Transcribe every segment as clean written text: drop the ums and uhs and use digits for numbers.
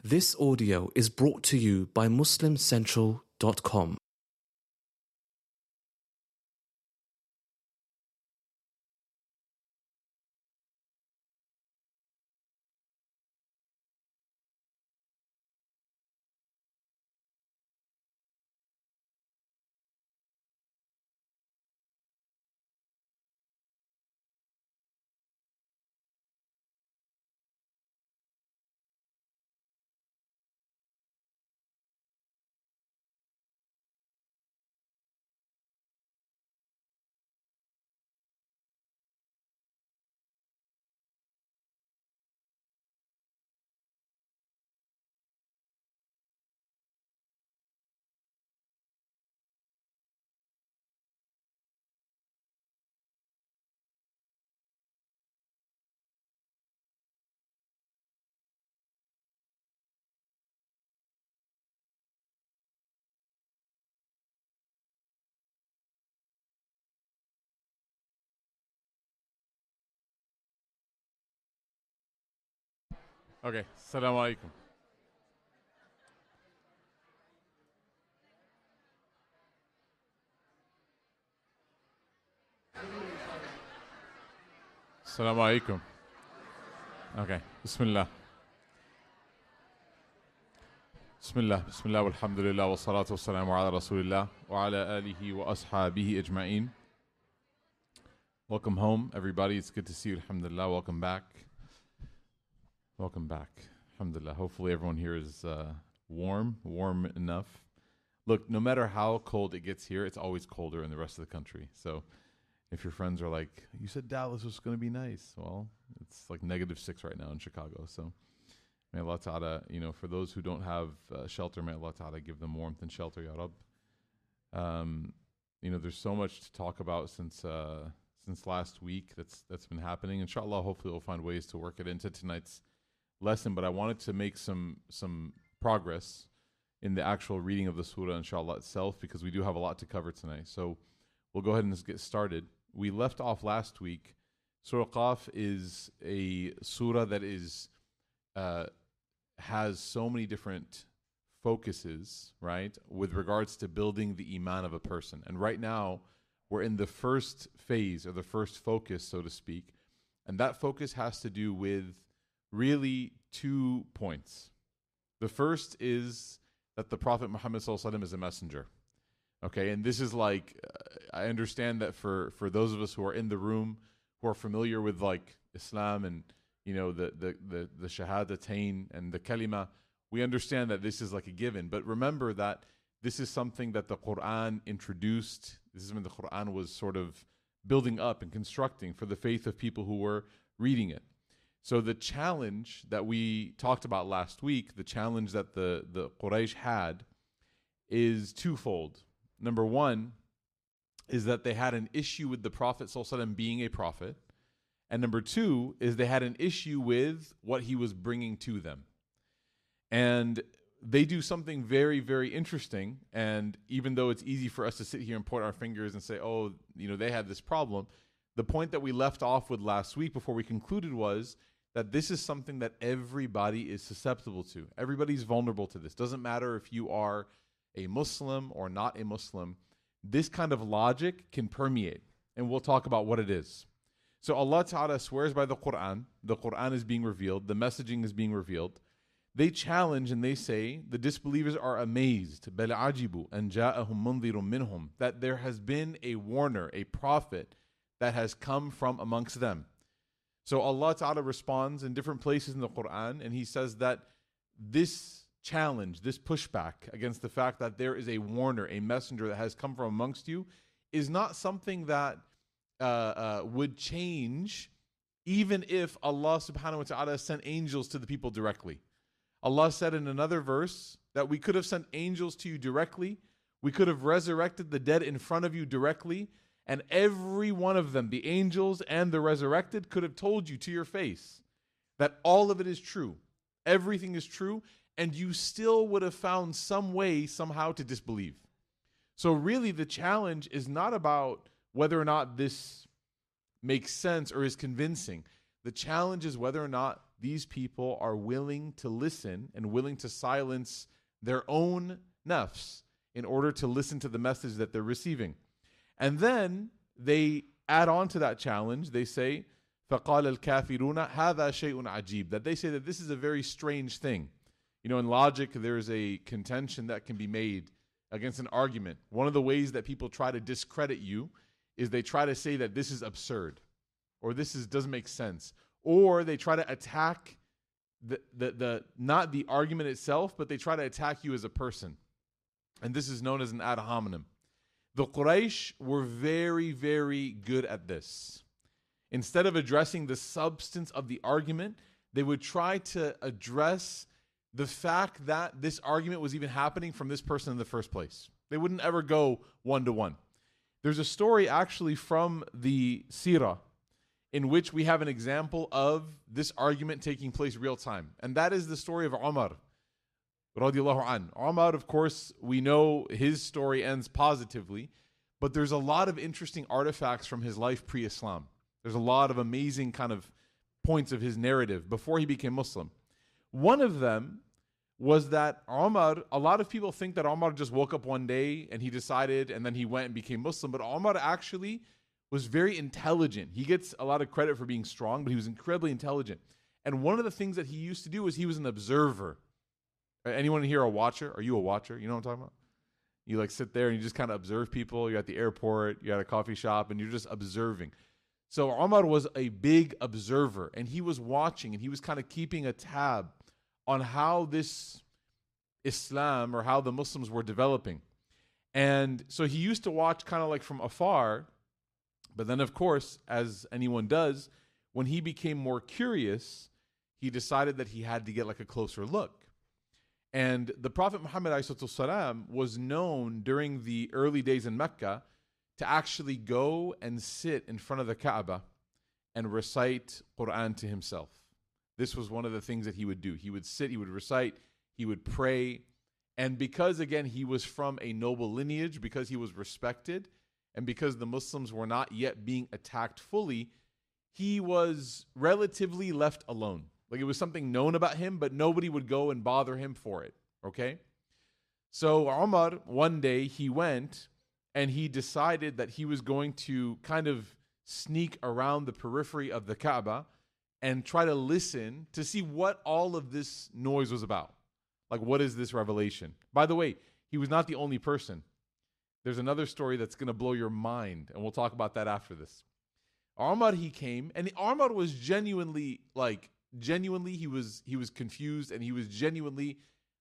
This audio is brought to you by MuslimCentral.com. Okay, Assalamu alaikum. Assalamu alaikum. Okay, Bismillah. Bismillah, Bismillah, walhamdulillah, wa salatu wa salamu ala rasulillah, wa ala alihi wa ashabihi ajma'in. Welcome home, everybody. It's good to see you, alhamdulillah. Welcome back. Welcome back. Alhamdulillah. Hopefully everyone here is warm enough. Look, no matter how cold it gets here, it's always colder in the rest of the country. So if your friends are like, you said Dallas was going to be nice. Well, it's like -6 right now in Chicago. So may Allah Ta'ala, for those who don't have shelter, may Allah Ta'ala give them warmth and shelter, Ya Rab. There's so much to talk about since last week that's been happening. Inshallah, hopefully we'll find ways to work it into tonight's lesson, but I wanted to make some progress in the actual reading of the surah, inshallah, itself, because we do have a lot to cover tonight. So we'll go ahead and just get started. We left off last week. Surah Qaf is a surah that is has so many different focuses, right, with regards to building the iman of a person. And right now, we're in the first phase, or the first focus, so to speak, and that focus has to do with really 2 points. The first is that the Prophet Muhammad ﷺ is a messenger. Okay, and this is like, I understand that for those of us who are in the room, who are familiar with like Islam and the shahadatain and the kalima, we understand that this is like a given. But remember that this is something that the Quran introduced. This is when the Quran was sort of building up and constructing for the faith of people who were reading it. So the challenge that we talked about last week, the challenge that the Quraysh had, is twofold. Number one is that they had an issue with the Prophet ﷺ being a prophet. And number two is they had an issue with what he was bringing to them. And they do something very, very interesting. And even though it's easy for us to sit here and point our fingers and say, oh, they had this problem, the point that we left off with last week before we concluded was that this is something that everybody is susceptible to. Everybody's vulnerable to this. Doesn't matter if you are a Muslim or not a Muslim. This kind of logic can permeate. And we'll talk about what it is. So Allah Ta'ala swears by the Quran. The Quran is being revealed. The messaging is being revealed. They challenge and they say, the disbelievers are amazed, بَلْ عَجِبُوا أَنْ جَاءَهُمْ مُنْذِرٌ مِّنْهُمْ, that there has been a warner, a prophet that has come from amongst them. So Allah Ta'ala responds in different places in the Quran, and He says that this challenge, this pushback against the fact that there is a warner, a messenger that has come from amongst you, is not something that would change even if Allah Subhanahu wa Ta'ala sent angels to the people directly. Allah said in another verse that we could have sent angels to you directly, we could have resurrected the dead in front of you directly, and every one of them, the angels and the resurrected, could have told you to your face that all of it is true. Everything is true, and you still would have found some way, somehow, to disbelieve. So really, the challenge is not about whether or not this makes sense or is convincing. The challenge is whether or not these people are willing to listen and willing to silence their own nafs in order to listen to the message that they're receiving. And then they add on to that challenge. They say, فَقَالَ الْكَافِرُونَ هَذَا شَيْءٌ عَجِيبٌ, that they say that this is a very strange thing. You know, in logic, there's a contention that can be made against an argument. One of the ways that people try to discredit you is they try to say that this is absurd, or doesn't make sense, or they try to attack the not the argument itself, but they try to attack you as a person. And this is known as an ad hominem. The Quraysh were very, very good at this. Instead of addressing the substance of the argument, they would try to address the fact that this argument was even happening from this person in the first place. They wouldn't ever go one-to-one. There's a story actually from the Sirah in which we have an example of this argument taking place real time. And that is the story of Umar, radiallahu an. Umar, of course, we know his story ends positively, but there's a lot of interesting artifacts from his life pre-Islam. There's a lot of amazing kind of points of his narrative before he became Muslim. One of them was that Umar, a lot of people think that Umar just woke up one day and he decided and then he went and became Muslim, but Umar actually was very intelligent. He gets a lot of credit for being strong, but he was incredibly intelligent. And one of the things that he used to do was he was an observer. Anyone here a watcher? Are you a watcher? You know what I'm talking about? You like sit there and you just kind of observe people. You're at the airport, you're at a coffee shop, and you're just observing. So Umar was a big observer, and he was watching, and he was kind of keeping a tab on how this Islam or how the Muslims were developing. And so he used to watch kind of like from afar, but then of course, as anyone does, when he became more curious, he decided that he had to get like a closer look. And the Prophet Muhammad ﷺ was known during the early days in Mecca to actually go and sit in front of the Kaaba and recite Quran to himself. This was one of the things that he would do. He would sit, he would recite, he would pray. And because, again, he was from a noble lineage, because he was respected, and because the Muslims were not yet being attacked fully, he was relatively left alone. Like it was something known about him, but nobody would go and bother him for it. Okay? So Umar, one day, he went and he decided that he was going to kind of sneak around the periphery of the Kaaba and try to listen to see what all of this noise was about. Like, what is this revelation? By the way, he was not the only person. There's another story that's going to blow your mind, and we'll talk about that after this. Umar, he came, and Umar was genuinely, he was confused, and he was genuinely,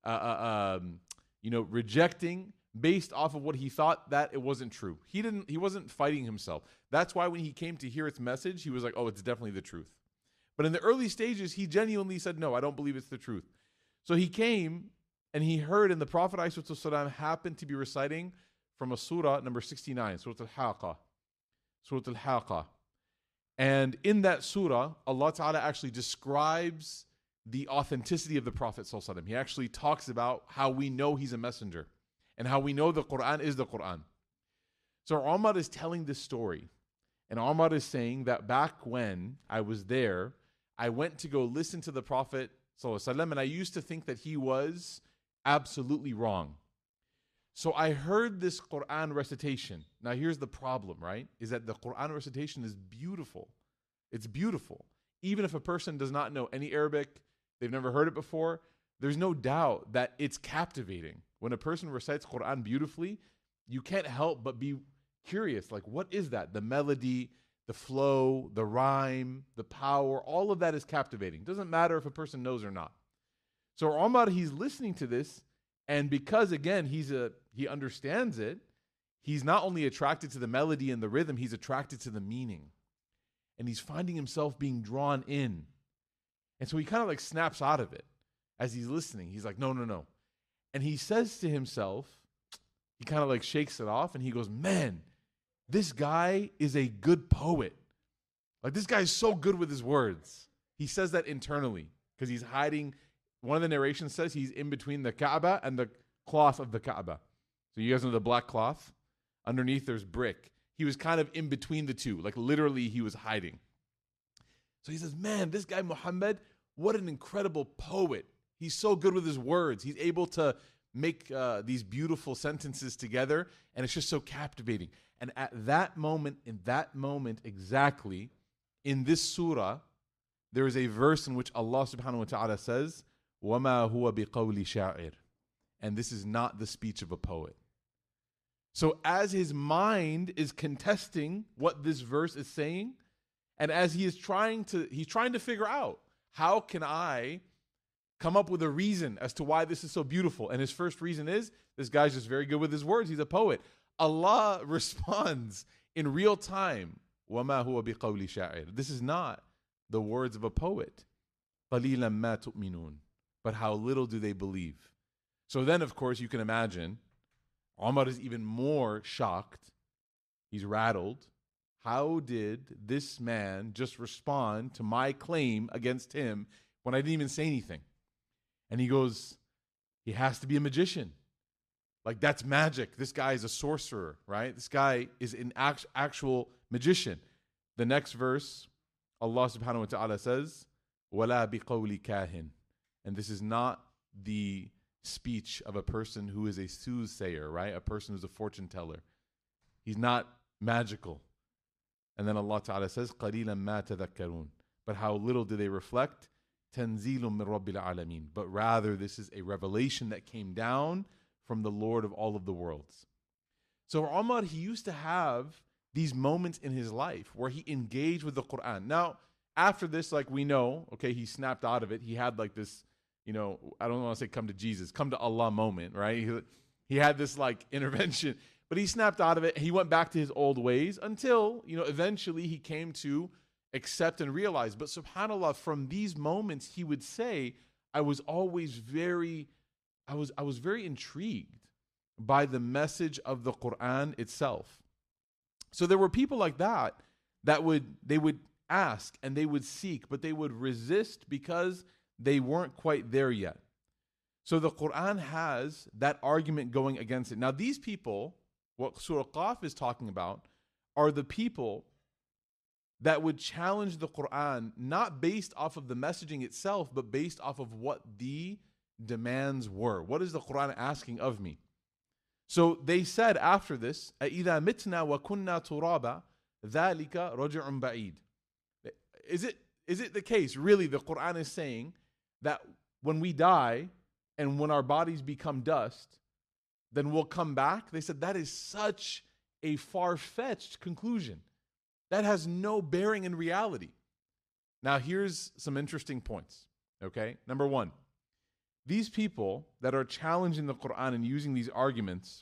rejecting based off of what he thought that it wasn't true. He wasn't fighting himself. That's why when he came to hear its message, he was like, oh, it's definitely the truth. But in the early stages, he genuinely said, no, I don't believe it's the truth. So he came and he heard, and the Prophet ﷺ happened to be reciting from a surah number 69, Surah Al-Haqqa. Surah Al-Haqqa. And in that surah, Allah Ta'ala actually describes the authenticity of the Prophet ﷺ. He actually talks about how we know he's a messenger and how we know the Quran is the Quran. So Umar is telling this story. And Umar is saying that back when I was there, I went to go listen to the Prophet ﷺ, and I used to think that he was absolutely wrong. So I heard this Quran recitation. Now here's the problem, right? Is that the Quran recitation is beautiful. It's beautiful. Even if a person does not know any Arabic, they've never heard it before, there's no doubt that it's captivating. When a person recites Quran beautifully, you can't help but be curious. Like, what is that? The melody, the flow, the rhyme, the power, all of that is captivating. Doesn't matter if a person knows or not. So Umar, he's listening to this, and because, again, he understands it, he's not only attracted to the melody and the rhythm, he's attracted to the meaning. And he's finding himself being drawn in. And so he kind of like snaps out of it as he's listening. He's like, no. And he says to himself, he kind of like shakes it off, and he goes, man, this guy is a good poet. Like, this guy is so good with his words. He says that internally because he's hiding. One of the narrations says he's in between the Kaaba and the cloth of the Kaaba. So you guys know the black cloth? Underneath there's brick. He was kind of in between the two. Like, literally he was hiding. So he says, man, this guy Muhammad, what an incredible poet. He's so good with his words. He's able to make these beautiful sentences together, and it's just so captivating. And at that moment, exactly, in this surah, there is a verse in which Allah subhanahu wa ta'ala says, وَمَا هُوَ بِقَوْلِ شَاعِرٍ. And this is not the speech of a poet. So as his mind is contesting what this verse is saying, and as he's trying to figure out, how can I come up with a reason as to why this is so beautiful? And his first reason is, this guy's just very good with his words. He's a poet. Allah responds in real time, وَمَا هُوَ بِقَوْلِ شَاعِرٍ. This is not the words of a poet. قَلِيلًا مَا تُؤْمِنُونَ. But how little do they believe? So then, of course, you can imagine, Umar is even more shocked. He's rattled. How did this man just respond to my claim against him when I didn't even say anything? And he goes, he has to be a magician. Like, that's magic. This guy is a sorcerer, right? This guy is an actual magician. The next verse, Allah subhanahu wa ta'ala says, وَلَا بِقَوْلِ كَاهِنٍ. And this is not the speech of a person who is a soothsayer, right? A person who's a fortune teller. He's not magical. And then Allah Ta'ala says, قَلِيلًا مَا تَذَكَّرُونَ. But how little do they reflect? تَنزِيلٌ مِّن رَبِّ الْعَالَمِينَ. But rather, this is a revelation that came down from the Lord of all of the worlds. So Umar, he used to have these moments in his life where he engaged with the Quran. Now, after this, like we know, okay, he snapped out of it. He had like this, I don't want to say come to Jesus, come to Allah moment, right? He had this like intervention, but he snapped out of it. He went back to his old ways until, eventually he came to accept and realize. But subhanAllah, from these moments, he would say, I was very intrigued by the message of the Quran itself. So there were people like that they would ask and they would seek, but they would resist because they weren't quite there yet. So the Quran has that argument going against it. Now these people, what Surah Qaf is talking about, are the people that would challenge the Quran, not based off of the messaging itself, but based off of what the demands were. What is the Quran asking of me? So they said after this, أَإِذَا مِتْنَا وَكُنَّا تُرَابًا ذَلِكَ رَجْعٌ بَعِيدٌ. Is it the case, really, the Quran is saying that when we die and when our bodies become dust, then we'll come back? They said that is such a far-fetched conclusion. That has no bearing in reality. Now, here's some interesting points, okay? Number one, these people that are challenging the Quran and using these arguments,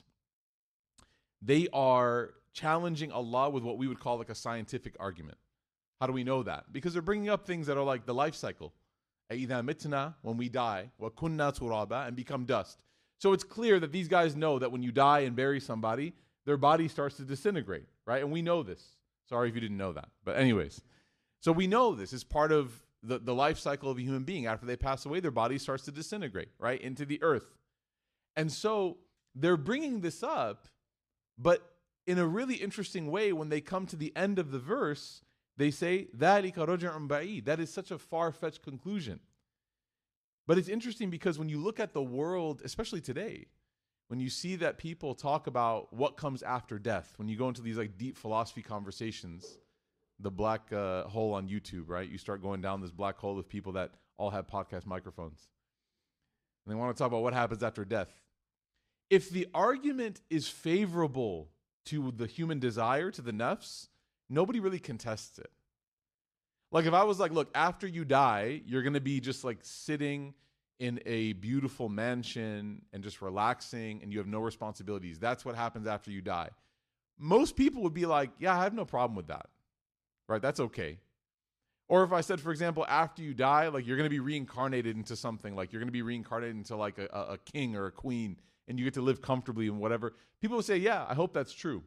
they are challenging Allah with what we would call like a scientific argument. How do we know that? Because they're bringing up things that are like the life cycle. أَإِذَا مِتْنَا, when we die, وَكُنَّا تُرَابًا, and become dust. So it's clear that these guys know that when you die and bury somebody, their body starts to disintegrate, right? And we know this. Sorry if you didn't know that. But anyways, so we know this is part of the life cycle of a human being. After they pass away, their body starts to disintegrate, right, into the earth. And so they're bringing this up, but in a really interesting way, when they come to the end of the verse, they say, ذَلِكَ رَجْعٌ بَعِيدٌ. That is such a far-fetched conclusion. But it's interesting because when you look at the world, especially today, when you see that people talk about what comes after death, when you go into these like deep philosophy conversations, the black hole on YouTube, right? You start going down this black hole of people that all have podcast microphones. And they want to talk about what happens after death. If the argument is favorable to the human desire, to the nafs, nobody really contests it. Like if I was like, look, after you die, you're going to be just like sitting in a beautiful mansion and just relaxing and you have no responsibilities. That's what happens after you die. Most people would be like, yeah, I have no problem with that. Right? That's okay. Or if I said, for example, after you die, like you're going to be reincarnated into something, like you're going to be reincarnated into like a king or a queen and you get to live comfortably and whatever. People would say, yeah, I hope that's true.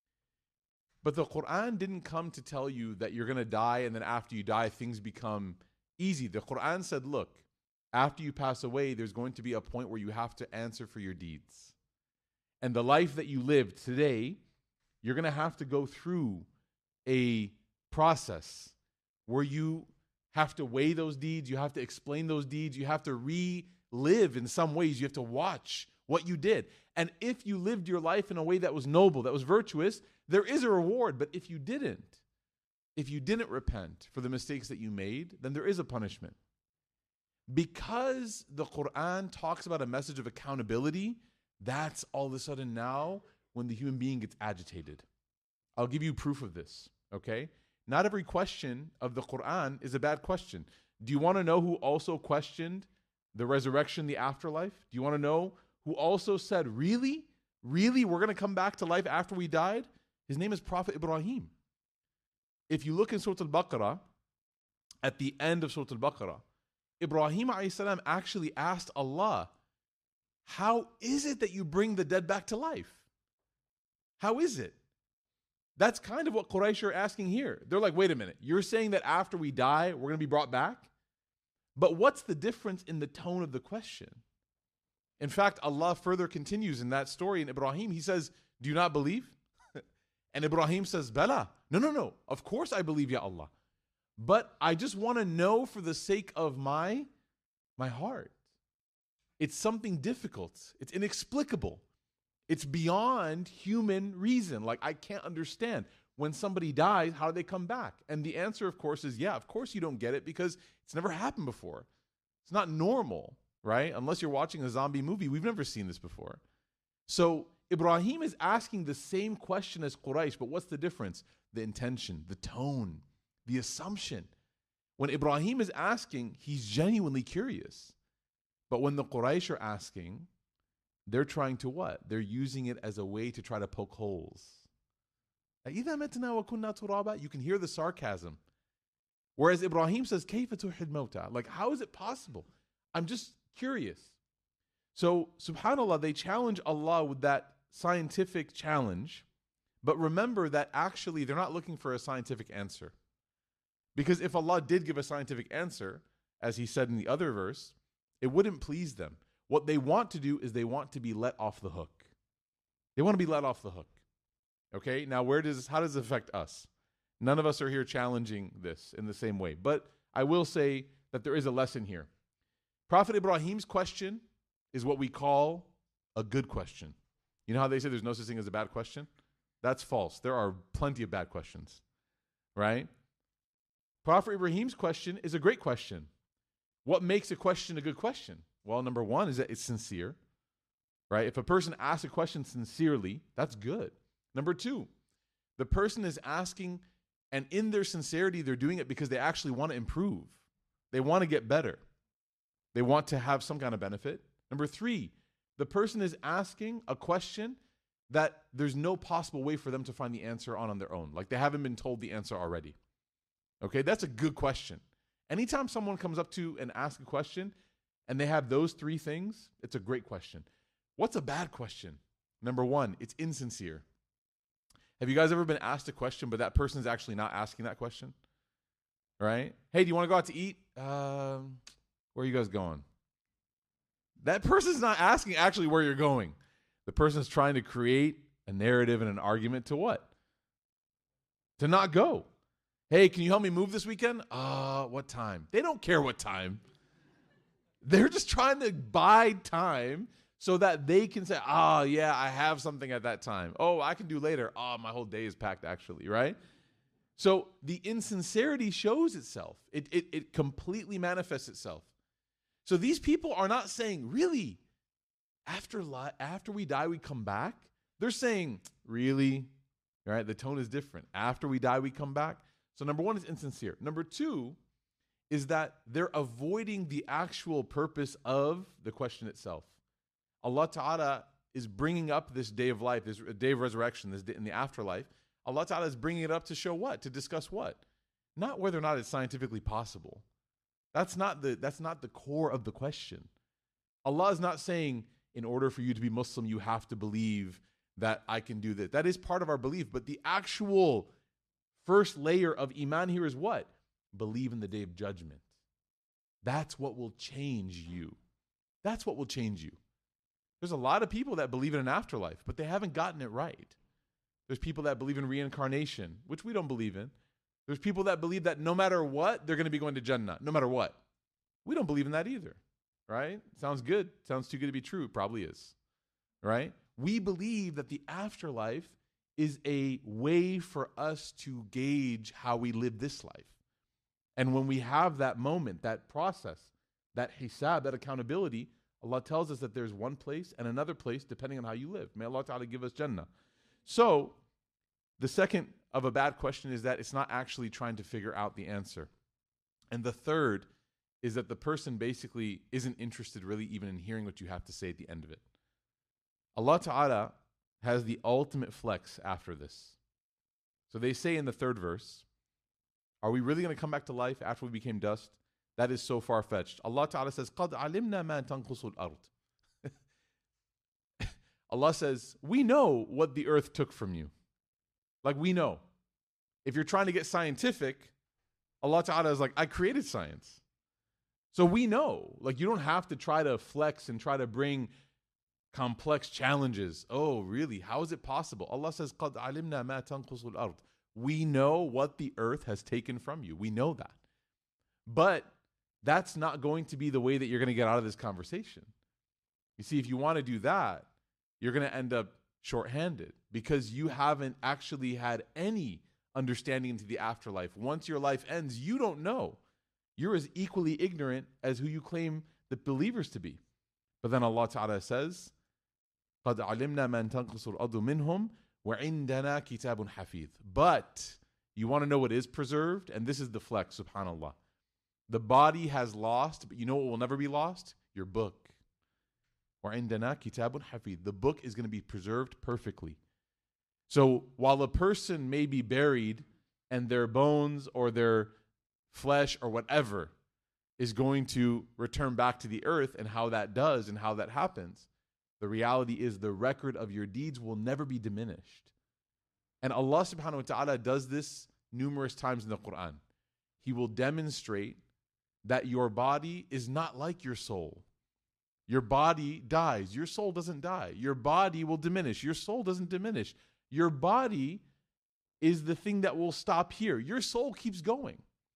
But the Quran didn't come to tell you that you're going to die and then after you die, things become easy. The Quran said, look, after you pass away, there's going to be a point where you have to answer for your deeds. And the life that you lived today, you're going to have to go through a process where you have to weigh those deeds. You have to explain those deeds. You have to relive in some ways. You have to watch what you did. And if you lived your life in a way that was noble, that was virtuous, there is a reward. But if you didn't repent for the mistakes that you made, then there is a punishment. Because the Quran talks about a message of accountability, that's all of a sudden now when the human being gets agitated. I'll give you proof of this, okay? Not every question of the Quran is a bad question. Do you want to know who also questioned the resurrection, the afterlife? Do you want to know who also said, really? Really? We're going to come back to life after we died? His name is Prophet Ibrahim. If you look in Surah Al-Baqarah, at the end of Surah Al-Baqarah, Ibrahim a.s. actually asked Allah, how is it that you bring the dead back to life? How is it? That's kind of what Quraysh are asking here. They're like, wait a minute, you're saying that after we die, we're going to be brought back? But what's the difference in the tone of the question? In fact, Allah further continues in that story in Ibrahim. He says, do you not believe? And Ibrahim says, Bala. No. Of course I believe, Ya Allah. But I just want to know for the sake of my heart. It's something difficult. It's inexplicable. It's beyond human reason. Like, I can't understand. When somebody dies, how do they come back? And the answer, of course, is yeah, of course you don't get it because it's never happened before. It's not normal, right? Unless you're watching a zombie movie. We've never seen this before. So Ibrahim is asking the same question as Quraysh, but what's the difference? The intention, the tone, the assumption. When Ibrahim is asking, he's genuinely curious. But when the Quraysh are asking, they're trying to what? They're using it as a way to try to poke holes. You can hear the sarcasm. Whereas Ibrahim says, كَيْفَ تُحْيِي الْمَوْتَى? Like, how is it possible? I'm just curious. So, subhanAllah, they challenge Allah with that scientific challenge. But remember that actually they're not looking for a scientific answer. Because if Allah did give a scientific answer, as he said in the other verse, it wouldn't please them. What they want to do is they want to be let off the hook. They want to be let off the hook. Okay, now how does it affect us? None of us are here challenging this in the same way. But I will say that there is a lesson here. Prophet Ibrahim's question is what we call a good question. You know how they say there's no such thing as a bad question? That's false. There are plenty of bad questions, right? Prophet Ibrahim's question is a great question. What makes a question a good question? Well, number one is that it's sincere, right? If a person asks a question sincerely, that's good. Number two, the person is asking, and in their sincerity, they're doing it because they actually want to improve. They want to get better. They want to have some kind of benefit. Number three, the person is asking a question that there's no possible way for them to find the answer on their own. Like they haven't been told the answer already. Okay, that's a good question. Anytime someone comes up to and asks a question and they have those three things, it's a great question. What's a bad question? Number one, it's insincere. Have you guys ever been asked a question, but that person is actually not asking that question? Right? Hey, do you want to go out to eat? Where are you guys going? That person's not asking actually where you're going. The person's trying to create a narrative and an argument to what? To not go. Hey, can you help me move this weekend? What time? They don't care what time. They're just trying to buy time so that they can say, yeah, I have something at that time. Oh, I can do later. My whole day is packed actually, right? So the insincerity shows itself. It completely manifests itself. So these people are not saying, really, after we die, we come back? They're saying, really? Right? The tone is different. After we die, we come back? So number one is insincere. Number two is that they're avoiding the actual purpose of the question itself. Allah Ta'ala is bringing up this day of life, this day of resurrection, this day in the afterlife. Allah Ta'ala is bringing it up to show what? To discuss what? Not whether or not it's scientifically possible. That's not the core of the question. Allah is not saying, in order for you to be Muslim, you have to believe that I can do this. That is part of our belief. But the actual first layer of Iman here is what? Believe in the day of judgment. That's what will change you. That's what will change you. There's a lot of people that believe in an afterlife, but they haven't gotten it right. There's people that believe in reincarnation, which we don't believe in. There's people that believe that no matter what, they're going to be going to Jannah, no matter what. We don't believe in that either, right? Sounds good. Sounds too good to be true. It probably is, right? We believe that the afterlife is a way for us to gauge how we live this life. And when we have that moment, that process, that hisab, that accountability, Allah tells us that there's one place and another place depending on how you live. May Allah Ta'ala give us Jannah. So, the second of a bad question is that it's not actually trying to figure out the answer. And the third is that the person basically isn't interested really even in hearing what you have to say at the end of it. Allah Ta'ala has the ultimate flex after this. So they say in the third verse, are we really going to come back to life after we became dust? That is so far-fetched. Allah Ta'ala says, قَدْ عَلِمْنَا مَا تَنْقُصُ الْأَرْضِ. Allah says, we know what the earth took from you. Like we know. If you're trying to get scientific, Allah Ta'ala is like, I created science. So we know. Like you don't have to try to flex and try to bring complex challenges. Oh, really? How is it possible? Allah says, قَدْ عَلِمْنَا مَا تَنْقُصُ الْأَرْضِ. We know what the earth has taken from you. We know that. But that's not going to be the way that you're going to get out of this conversation. You see, if you want to do that, you're going to end up shorthanded because you haven't actually had any understanding into the afterlife. Once your life ends, you don't know. You're as equally ignorant as who you claim the believers to be. But then Allah Ta'ala says, قَدْ عَلِمْنَا مَنْ تَنْقُصُ الْأَرْضُ مِنْهُمْ وَعِنْدَنَا كِتَابٌ حَفِيظٌ. But you want to know what is preserved? And this is the flex, subhanAllah. The body has lost, but you know what will never be lost? Your book. وَعِنْدَنَا كِتَابٌ حَفِيظٌ. The book is going to be preserved perfectly. So while a person may be buried and their bones or their flesh or whatever is going to return back to the earth, and how that does and how that happens, the reality is the record of your deeds will never be diminished. And Allah subhanahu wa ta'ala does this numerous times in the Quran. He will demonstrate that your body is not like your soul. Your body dies. Your soul doesn't die. Your body will diminish. Your soul doesn't diminish. Your body is the thing that will stop here. Your soul keeps going.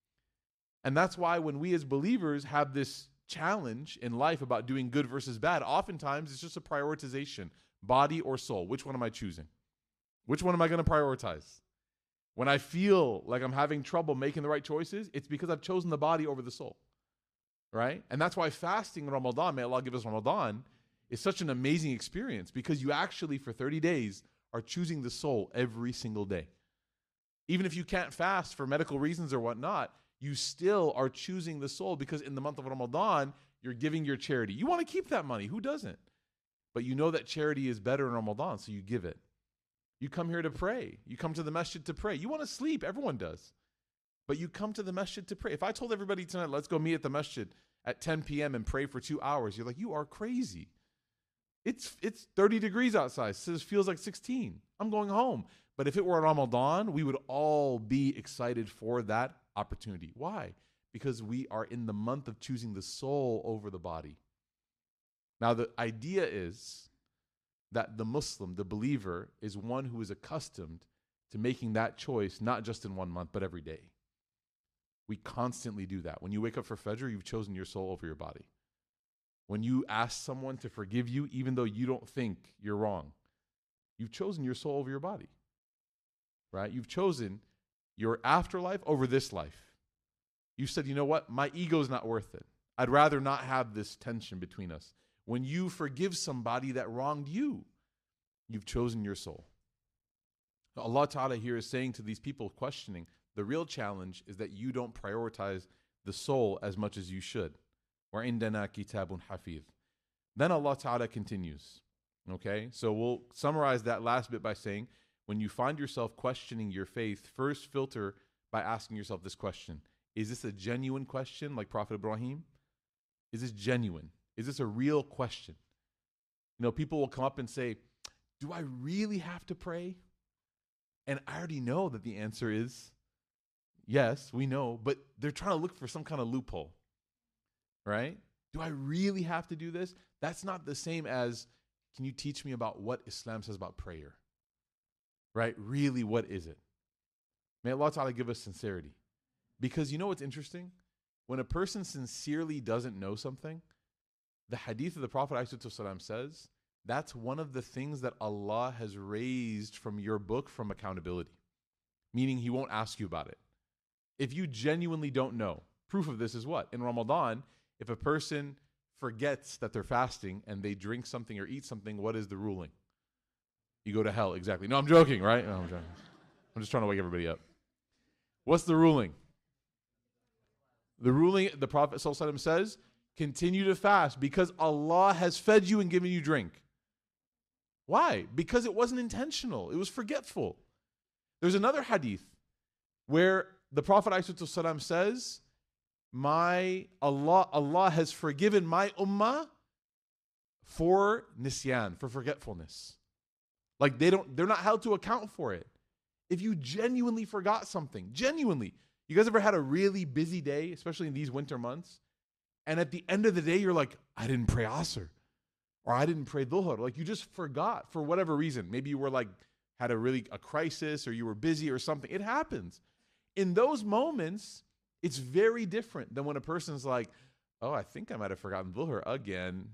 And that's why when we as believers have this challenge in life about doing good versus bad, oftentimes it's just a prioritization, body or soul. Which one am I choosing? Which one am I going to prioritize? When I feel like I'm having trouble making the right choices, it's because I've chosen the body over the soul, right? And that's why fasting in Ramadan, may Allah give us Ramadan, is such an amazing experience because you actually, for 30 days, are choosing the soul every single day. Even if you can't fast for medical reasons or whatnot, you still are choosing the soul because in the month of Ramadan, you're giving your charity. You want to keep that money. Who doesn't? But you know that charity is better in Ramadan, so you give it. You come here to pray. You come to the masjid to pray. You want to sleep. Everyone does. But you come to the masjid to pray. If I told everybody tonight, let's go meet at the masjid at 10 p.m. and pray for 2 hours, you're like, you are crazy. It's 30 degrees outside. So it feels like 16. I'm going home. But if it were Ramadan, we would all be excited for that opportunity. Why? Because we are in the month of choosing the soul over the body. Now, the idea is that the Muslim, the believer, is one who is accustomed to making that choice, not just in 1 month, but every day. We constantly do that. When you wake up for Fajr, you've chosen your soul over your body. When you ask someone to forgive you, even though you don't think you're wrong, you've chosen your soul over your body, right? You've chosen your afterlife over this life. You said, you know what? My ego's not worth it. I'd rather not have this tension between us. When you forgive somebody that wronged you, you've chosen your soul. Allah Ta'ala here is saying to these people questioning, the real challenge is that you don't prioritize the soul as much as you should. وَعِنْدَنَا كِتَابٌ حَفِيظٌ. Then Allah Ta'ala continues. Okay, so we'll summarize that last bit by saying, when you find yourself questioning your faith, first filter by asking yourself this question. Is this a genuine question like Prophet Ibrahim? Is this genuine? Is this a real question? You know, people will come up and say, do I really have to pray? And I already know that the answer is yes, we know, but they're trying to look for some kind of loophole, right? Do I really have to do this? That's not the same as, can you teach me about what Islam says about prayer? Right? Really, what is it? May Allah Ta'ala give us sincerity. Because you know what's interesting? When a person sincerely doesn't know something, the hadith of the Prophet ﷺ says, that's one of the things that Allah has raised from your book from accountability. Meaning He won't ask you about it. If you genuinely don't know, proof of this is what? In Ramadan, if a person forgets that they're fasting and they drink something or eat something, what is the ruling? You go to hell, exactly. No, I'm joking, right? No, I'm joking. I'm just trying to wake everybody up. What's the ruling? The ruling, the Prophet ﷺ says, continue to fast because Allah has fed you and given you drink. Why? Because it wasn't intentional. It was forgetful. There's another hadith where the Prophet ﷺ says, Allah has forgiven my ummah for nisyan, for forgetfulness. Like they're not held to account for it. If you genuinely forgot something, genuinely, you guys ever had a really busy day, especially in these winter months, and at the end of the day, you're like, I didn't pray Asr, or I didn't pray Dhuhr. Like you just forgot for whatever reason. Maybe you were like, had a crisis, or you were busy or something. It happens. In those moments, it's very different than when a person's like, oh, I think I might have forgotten Dhuhr again.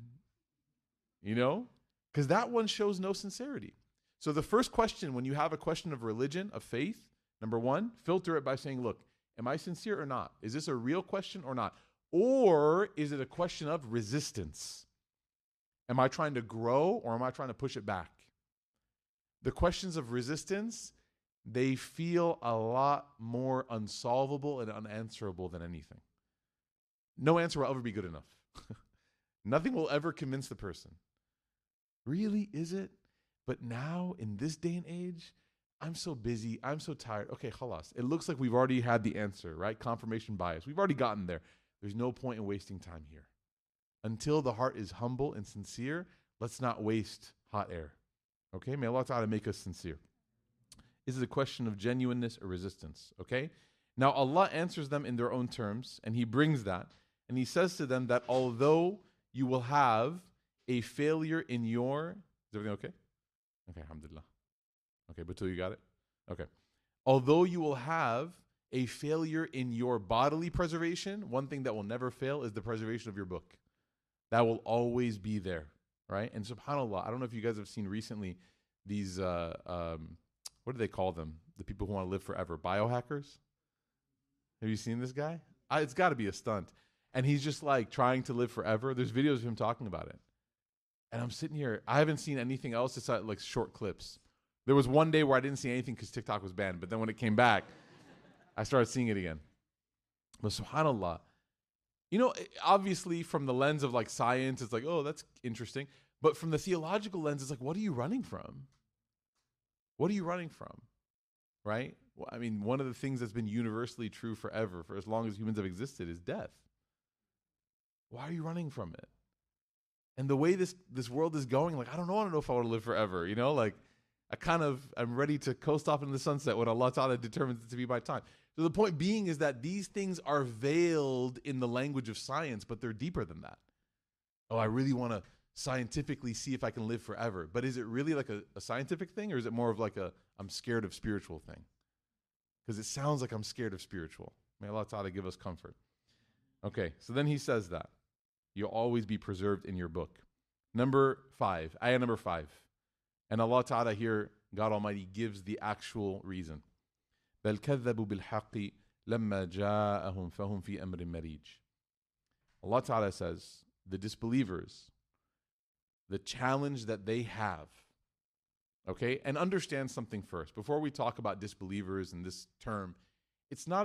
You know? Because that one shows no sincerity. So the first question, when you have a question of religion, of faith, number one, filter it by saying, look, am I sincere or not? Is this a real question or not? Or is it a question of resistance? Am I trying to grow or am I trying to push it back? The questions of resistance, they feel a lot more unsolvable and unanswerable than anything. No answer will ever be good enough. Nothing will ever convince the person. Really, is it? But now, in this day and age, I'm so busy, I'm so tired. Okay, khalas. It looks like we've already had the answer, right? Confirmation bias. We've already gotten there. There's no point in wasting time here. Until the heart is humble and sincere, let's not waste hot air. Okay? May Allah Ta'ala make us sincere. Is it a question of genuineness or resistance? Okay? Now, Allah answers them in their own terms, and He brings that. And He says to them that although you will have a failure in your... Is everything okay? Okay, alhamdulillah. Okay, Batul, you got it? Okay. Although you will have a failure in your bodily preservation, one thing that will never fail is the preservation of your book. That will always be there, right? And subhanAllah, I don't know if you guys have seen recently these, what do they call them? The people who want to live forever, biohackers? Have you seen this guy? It's got to be a stunt. And he's just like trying to live forever. There's videos of him talking about it. And I'm sitting here, I haven't seen anything else besides like short clips. There was one day where I didn't see anything because TikTok was banned. But then when it came back, I started seeing it again. But subhanAllah, you know, obviously from the lens of like science, it's like, oh, that's interesting. But from the theological lens, it's like, what are you running from? What are you running from? Right? Well, I mean, one of the things that's been universally true forever, for as long as humans have existed, is death. Why are you running from it? And the way this world is going, like, I don't know if I want to live forever, you know? Like, I'm ready to coast off into the sunset when Allah Ta'ala determines it to be my time. So the point being is that these things are veiled in the language of science, but they're deeper than that. Oh, I really want to scientifically see if I can live forever. But is it really like a scientific thing, or is it more of like a I'm scared of spiritual thing? Because it sounds like I'm scared of spiritual. May Allah Ta'ala give us comfort. Okay, so then He says that you'll always be preserved in your book. Number 5, ayah number 5. And Allah Ta'ala here, God Almighty, gives the actual reason. بَلْ كَذَّبُوا بِالْحَقِّ لَمَّا جَاءَهُمْ فَهُمْ فِي أَمْرٍ مَرِيجٍ. Allah Ta'ala says, the disbelievers, the challenge that they have, okay? And understand something first. Before we talk about disbelievers and this term, it's not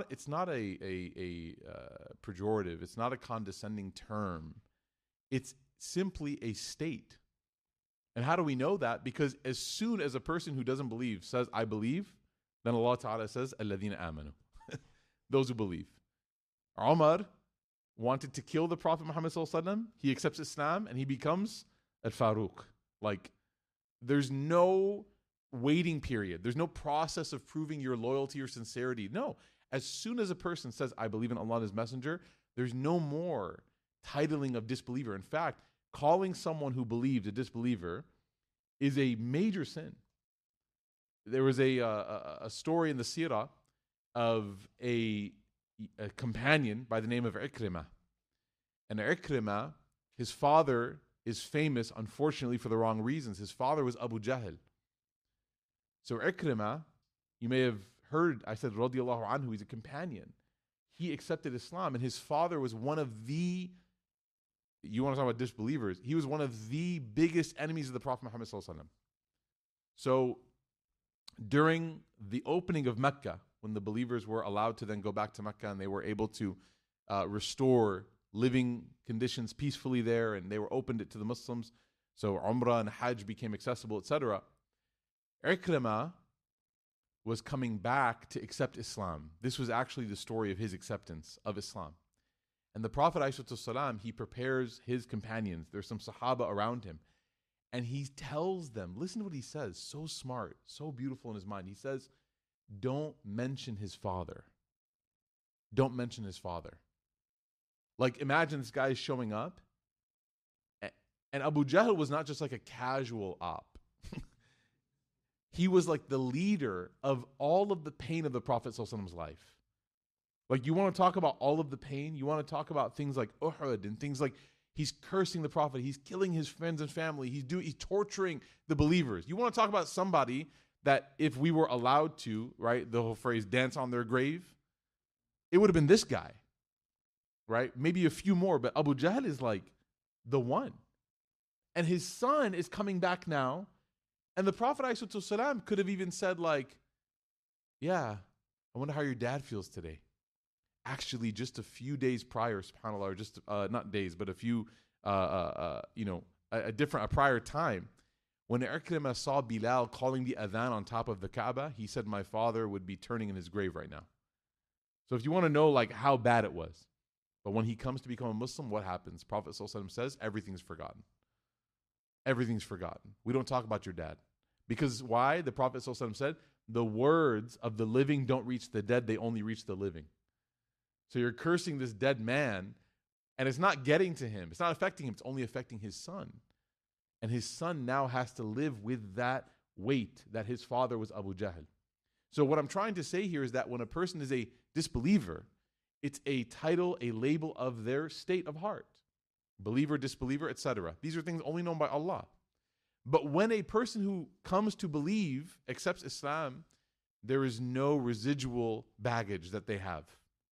a pejorative. It's not a condescending term. It's simply a state. And how do we know that? Because as soon as a person who doesn't believe says, I believe, then Allah Ta'ala says, الَّذِينَ آمَنُوا. Those who believe. Umar wanted to kill the Prophet Muhammad Sallallahu Alaihi Wasallam. He accepts Islam and he becomes Al-Faruq. Like, there's no waiting period. There's no process of proving your loyalty or sincerity. No. As soon as a person says, I believe in Allah and His Messenger, there's no more titling of disbeliever. In fact, calling someone who believed a disbeliever is a major sin. There was a story in the Sirah of a companion by the name of Ikrimah. And Ikrimah, his father is famous, unfortunately, for the wrong reasons. His father was Abu Jahl. So Ikrimah, you may have heard, I said, radiyallahu anhu, he's a companion. He accepted Islam, and his father was one of the, you want to talk about disbelievers, he was one of the biggest enemies of the Prophet Muhammad sallallahu alaihi wasallam. So during the opening of Mecca, when the believers were allowed to then go back to Mecca and they were able to restore living conditions peacefully there, and they were opened it to the Muslims, so Umrah and Hajj became accessible, etc. Ikrimah was coming back to accept Islam. This was actually the story of his acceptance of Islam. And the Prophet ﷺ, he prepares his companions. There's some Sahaba around him. And he tells them, listen to what he says, so smart, so beautiful in his mind. He says, don't mention his father. Don't mention his father. Like, imagine this guy is showing up, and Abu Jahl was not just like a casual op. He was like the leader of all of the pain of the Prophet ﷺ's life. Like, you want to talk about all of the pain? You want to talk about things like Uhud and things like he's cursing the Prophet, he's killing his friends and family, he's torturing the believers. You want to talk about somebody that if we were allowed to, right, the whole phrase, dance on their grave, it would have been this guy, right? Maybe a few more, but Abu Jahl is like the one. And his son is coming back now. And the Prophet ﷺ could have even said like, yeah, I wonder how your dad feels today. Actually, just a few days prior, subhanAllah, or just not days, but a few, a prior time, when Ikrimah saw Bilal calling the adhan on top of the Kaaba, he said, my father would be turning in his grave right now. So if you want to know like how bad it was, but when he comes to become a Muslim, what happens? Prophet ﷺ says, everything's forgotten. Everything's forgotten. We don't talk about your dad. Because why? The Prophet ﷺ said, the words of the living don't reach the dead, they only reach the living. So you're cursing this dead man, and it's not getting to him. It's not affecting him. It's only affecting his son. And his son now has to live with that weight that his father was Abu Jahl. So what I'm trying to say here is that when a person is a disbeliever, it's a title, a label of their state of heart. Believer, disbeliever, etc. These are things only known by Allah. But when a person who comes to believe accepts Islam, there is no residual baggage that they have.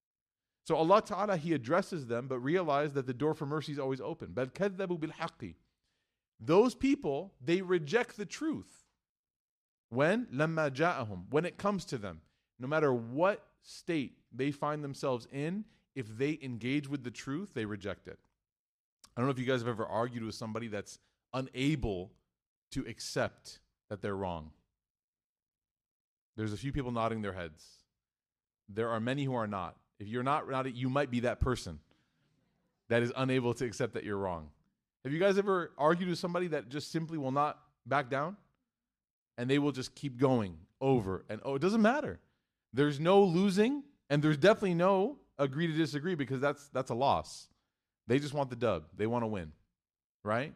So Allah Ta'ala, He addresses them, but realize that the door for mercy is always open. بَلْ كَذَّبُوا بِالْحَقِّ. Those people, they reject the truth. When? لَمَّا جَاءَهُمْ. When it comes to them. No matter what state they find themselves in, if they engage with the truth, they reject it. I don't know if you guys have ever argued with somebody that's unable to accept that they're wrong. There's a few people nodding their heads. There are many who are not. If you're not, you might be that person that is unable to accept that you're wrong. Have you guys ever argued with somebody that just simply will not back down? And they will just keep going over and it doesn't matter. There's no losing, and there's definitely no agree to disagree, because that's a loss. They just want the dub. They want to win, right?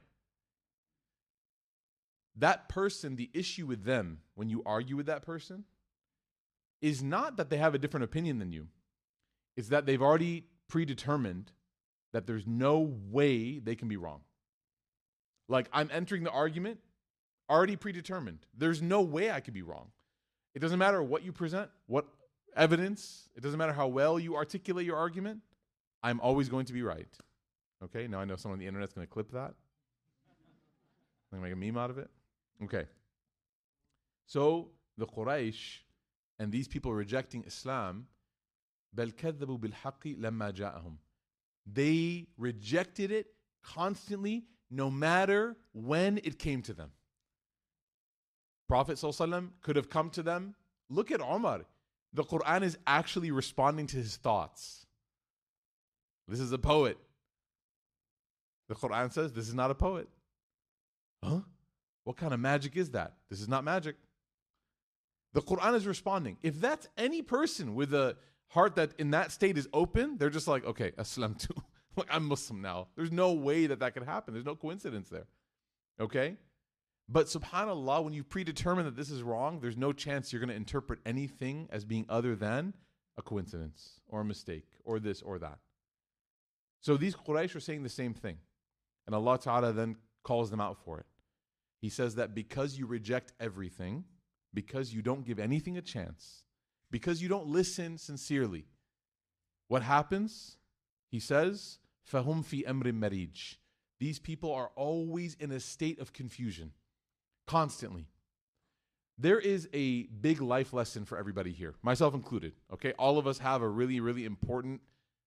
That person, the issue with them when you argue with that person is not that they have a different opinion than you. It's that they've already predetermined that there's no way they can be wrong. Like, I'm entering the argument already predetermined. There's no way I could be wrong. It doesn't matter what you present, what evidence. It doesn't matter how well you articulate your argument. I'm always going to be right. Okay, now I know someone on the internet's going to clip that. I'm going to make a meme out of it. Okay. So the Quraysh and these people rejecting Islam, بَلْ كَذَّبُوا بِالْحَقِّ لَمَّا جَاءَهُمْ. They rejected it constantly, no matter when it came to them. Prophet ﷺ could have come to them. Look at Umar. The Quran is actually responding to his thoughts. This is a poet. The Quran says this is not a poet. Huh? What kind of magic is that? This is not magic. The Quran is responding. If that's any person with a heart that in that state is open, they're just like, okay, aslamtu. Like, I'm Muslim now. There's no way that could happen. There's no coincidence there. Okay? But subhanAllah, when you predetermine that this is wrong, there's no chance you're going to interpret anything as being other than a coincidence or a mistake or this or that. So these Quraysh are saying the same thing. And Allah Ta'ala then calls them out for it. He says that because you reject everything, because you don't give anything a chance, because you don't listen sincerely, what happens? He says, فَهُمْ فِي أَمْرٍ مَرِيجٍ. These people are always in a state of confusion, constantly. There is a big life lesson for everybody here, myself included. Okay, all of us have a really, really important.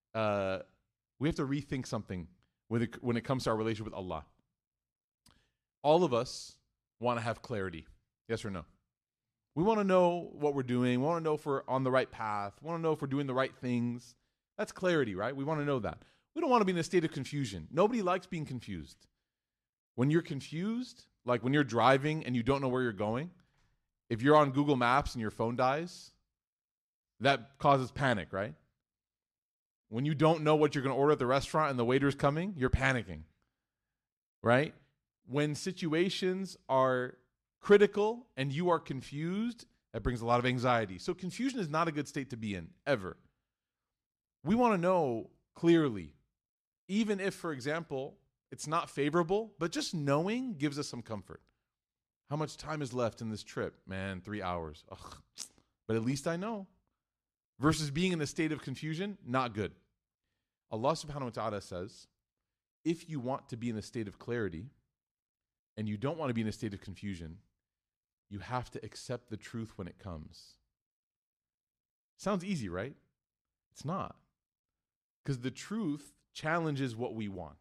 We have to rethink something when it comes to our relationship with Allah. All of us want to have clarity, yes or no? We want to know what we're doing. We want to know if we're on the right path. We want to know if we're doing the right things. That's clarity, right? We want to know that. We don't want to be in a state of confusion. Nobody likes being confused. When you're confused, like when you're driving and you don't know where you're going, if you're on Google Maps and your phone dies, that causes panic, right? When you don't know what you're going to order at the restaurant and the waiter's coming, you're panicking, right? When situations are critical and you are confused, that brings a lot of anxiety. So confusion is not a good state to be in, ever. We want to know clearly, even if, for example, it's not favorable, but just knowing gives us some comfort. How much time is left in this trip? Man, 3 hours. Ugh. But at least I know. Versus being in a state of confusion, not good. Allah subhanahu wa ta'ala says, if you want to be in a state of clarity and you don't want to be in a state of confusion, you have to accept the truth when it comes. Sounds easy, right? It's not. Because the truth challenges what we want.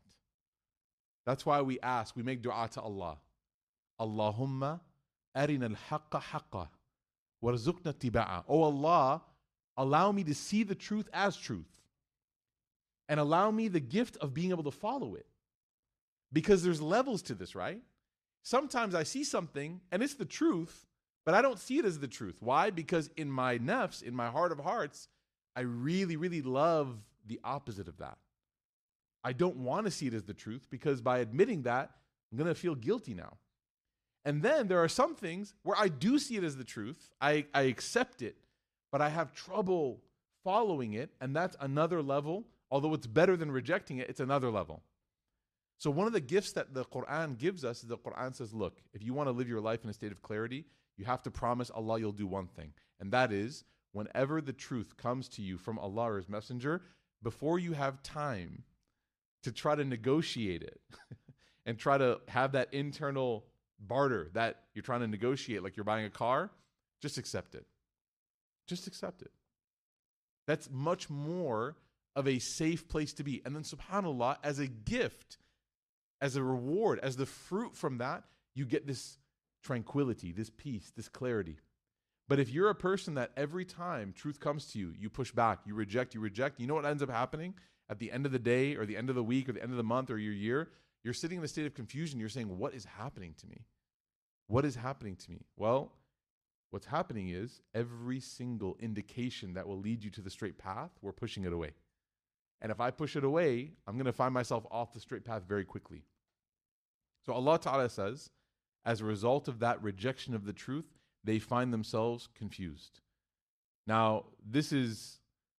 That's why we ask, we make dua to Allah. Allahumma arina al-haqqa haqqa warzuqna ittiba'a. Oh Allah, allow me to see the truth as truth. And allow me the gift of being able to follow it. Because there's levels to this, right? Sometimes I see something and it's the truth, but I don't see it as the truth. Why? Because in my nafs, in my heart of hearts, I really, really love the opposite of that. I don't want to see it as the truth because by admitting that, I'm going to feel guilty now. And then there are some things where I do see it as the truth. I accept it, but I have trouble following it. And that's another level. Although it's better than rejecting it, it's another level. So one of the gifts that the Quran gives us is the Quran says, look, if you want to live your life in a state of clarity, you have to promise Allah you'll do one thing. And that is, whenever the truth comes to you from Allah or His Messenger, before you have time to try to negotiate it and try to have that internal barter that you're trying to negotiate, like you're buying a car, just accept it. Just accept it. That's much more of a safe place to be. And then subhanAllah, as a gift, as a reward, as the fruit from that, you get this tranquility, this peace, this clarity. But if you're a person that every time truth comes to you, you push back, you reject, you know what ends up happening? At the end of the day or the end of the week or the end of the month or your year, you're sitting in a state of confusion. You're saying, what is happening to me? What is happening to me? Well, what's happening is every single indication that will lead you to the straight path, we're pushing it away. And if I push it away, I'm going to find myself off the straight path very quickly. So Allah Ta'ala says, as a result of that rejection of the truth, they find themselves confused. Now, this is,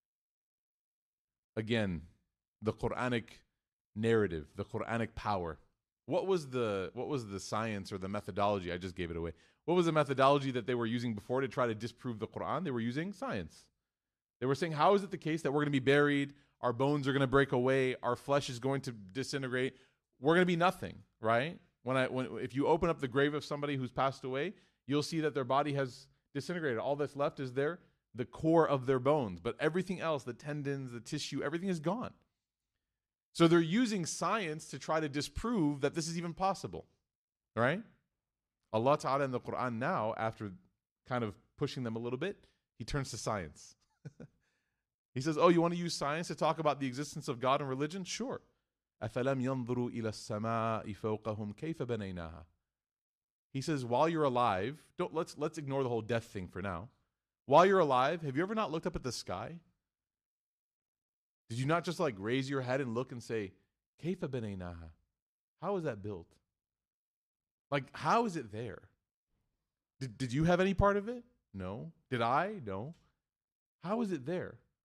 again, the Quranic narrative, the Quranic power. What was the science or the methodology? I just gave it away. What was the methodology that they were using before to try to disprove the Quran? They were using science. They were saying, how is it the case that we're going to be buried, our bones are going to break away, our flesh is going to disintegrate, we're going to be nothing, right? If you open up the grave of somebody who's passed away, you'll see that their body has disintegrated. All that's left is the core of their bones. But everything else, the tendons, the tissue, everything is gone. So they're using science to try to disprove that this is even possible, right? Allah Ta'ala in the Quran now, after kind of pushing them a little bit, He turns to science. He says, oh, you want to use science to talk about the existence of God and religion? Sure. أَفَلَمْ يَنْظُرُوا إِلَى السَّمَاءِ فَوْقَهُمْ كَيْفَ بَنَيْنَاهَا. He says, while you're alive, let's ignore the whole death thing for now. While you're alive, have you ever not looked up at the sky? Did you not just like raise your head and look and say, كَيْفَ بَنَيْنَاهَا? How is that built? Like, how is it there? Did you have any part of it? No. Did I? No. How is it there?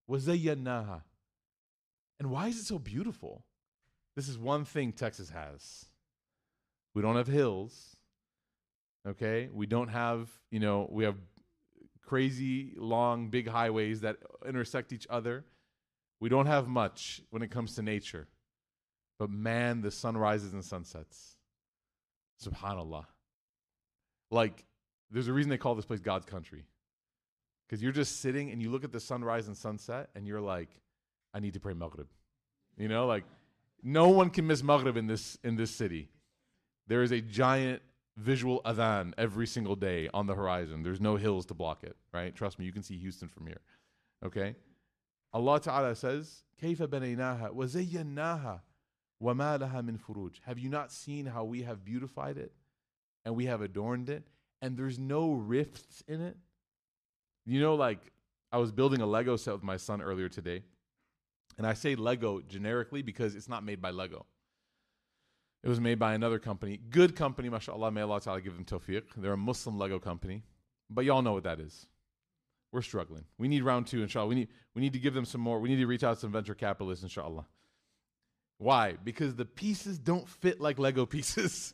وَزَيَّنَّاهَا. And why is it so beautiful? This is one thing Texas has. We don't have hills. Okay? We don't have, we have crazy, long, big highways that intersect each other. We don't have much when it comes to nature. But man, the sun rises and sunsets. Subhanallah. Like, there's a reason they call this place God's country. Because you're just sitting and you look at the sunrise and sunset and you're like, I need to pray Maghrib. Like, no one can miss Maghrib in this city. There is a giant visual adhan every single day on the horizon. There's no hills to block it, right? Trust me, you can see Houston from here. Okay? Allah Ta'ala says, كَيْفَ بَنَيْنَاهَا وَزَيَّنَّاهَا وَمَا لَهَا مِنْ فُرُوجٍ. Have you not seen how we have beautified it and we have adorned it and there's no rifts in it? Like, I was building a Lego set with my son earlier today. And I say Lego generically because it's not made by Lego. It was made by another company. Good company, mashallah. May Allah Ta'ala give them tawfiq. They're a Muslim Lego company. But y'all know what that is. We're struggling. We need round 2, inshallah. We need to give them some more. We need to reach out to some venture capitalists, inshallah. Why? Because the pieces don't fit like Lego pieces.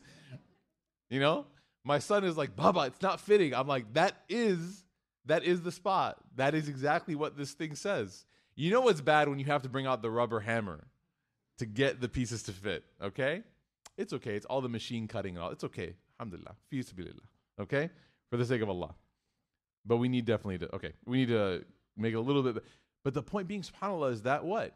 My son is like, Baba, it's not fitting. I'm like, that is the spot. That is exactly what this thing says. You know what's bad when you have to bring out the rubber hammer to get the pieces to fit, okay? It's okay. It's all the machine cutting and all. It's okay. Alhamdulillah. Fi sabilillah. Okay? For the sake of Allah. But we need to make it a little bit. But the point being, subhanAllah, is that what?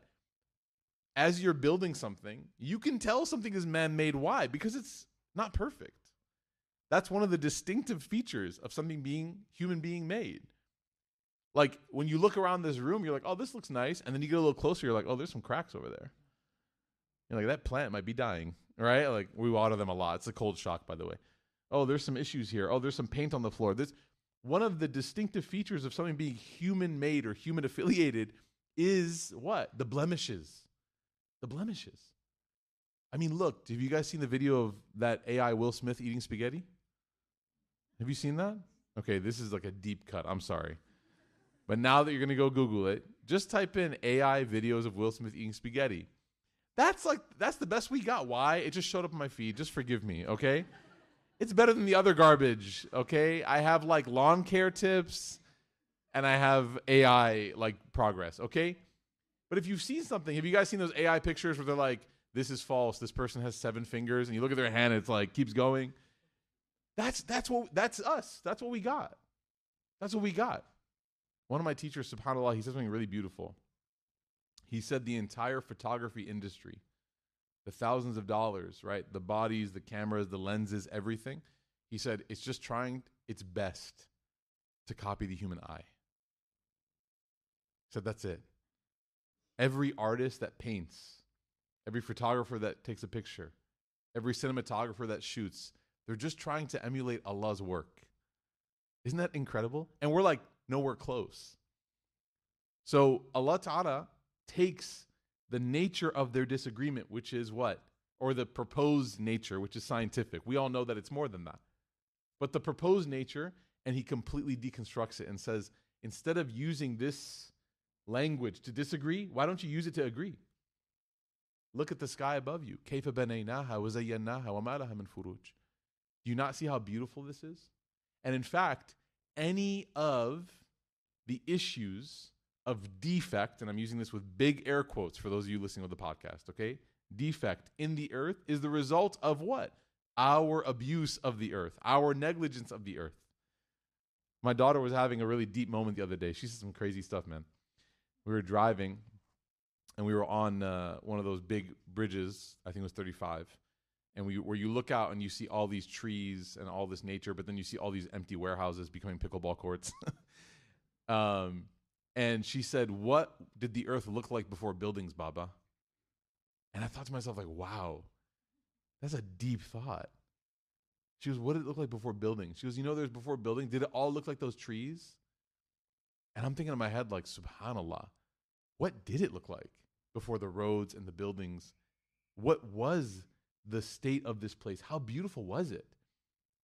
As you're building something, you can tell something is man-made. Why? Because it's not perfect. That's one of the distinctive features of something being human being made. Like, when you look around this room, you're like, oh, this looks nice. And then you get a little closer, you're like, oh, there's some cracks over there. You're like, that plant might be dying, right? Like, we water them a lot. It's a cold shock, by the way. Oh, there's some issues here. Oh, there's some paint on the floor. This, one of the distinctive features of something being human-made or human-affiliated is what? The blemishes. The blemishes. I mean, look, have you guys seen the video of that AI Will Smith eating spaghetti? Have you seen that? Okay, this is like a deep cut. I'm sorry. But now that you're going to go Google it, just type in AI videos of Will Smith eating spaghetti. That's the best we got. Why? It just showed up on my feed. Just forgive me, okay? It's better than the other garbage, okay? I have like lawn care tips and I have AI like progress, okay? But if you've seen something, have you guys seen those AI pictures where they're like, this is false, this person has 7 fingers, and you look at their hand and it's like, keeps going? That's us. That's what we got. That's what we got. One of my teachers, subhanAllah, he said something really beautiful. He said the entire photography industry, the thousands of dollars, right? The bodies, the cameras, the lenses, everything. He said it's just trying its best to copy the human eye. He said that's it. Every artist that paints, every photographer that takes a picture, every cinematographer that shoots, they're just trying to emulate Allah's work. Isn't that incredible? And we're like nowhere close. So Allah Ta'ala takes the nature of their disagreement, which is what? Or the proposed nature, which is scientific. We all know that it's more than that. But the proposed nature, and he completely deconstructs it and says, instead of using this language to disagree, why don't you use it to agree? Look at the sky above you. كَيْفَ بَنَيْنَاهَا وَزَيَّنَّاهَا وَمَا لَهَا مِنْ فُرُوجٍ. Do you not see how beautiful this is? And in fact, any of the issues of defect, and I'm using this with big air quotes for those of you listening to the podcast, okay? Defect in the earth is the result of what? Our abuse of the earth, our negligence of the earth. My daughter was having a really deep moment the other day. She said some crazy stuff, man. We were driving, and we were on one of those big bridges, I think it was 35, and where you look out and you see all these trees and all this nature, but then you see all these empty warehouses becoming pickleball courts. And she said, what did the earth look like before buildings, Baba? And I thought to myself, like, wow, that's a deep thought. She goes, what did it look like before buildings? She goes, there's before buildings. Did it all look like those trees? And I'm thinking in my head, like, subhanAllah, what did it look like before the roads and the buildings? What was the state of this place? How beautiful was it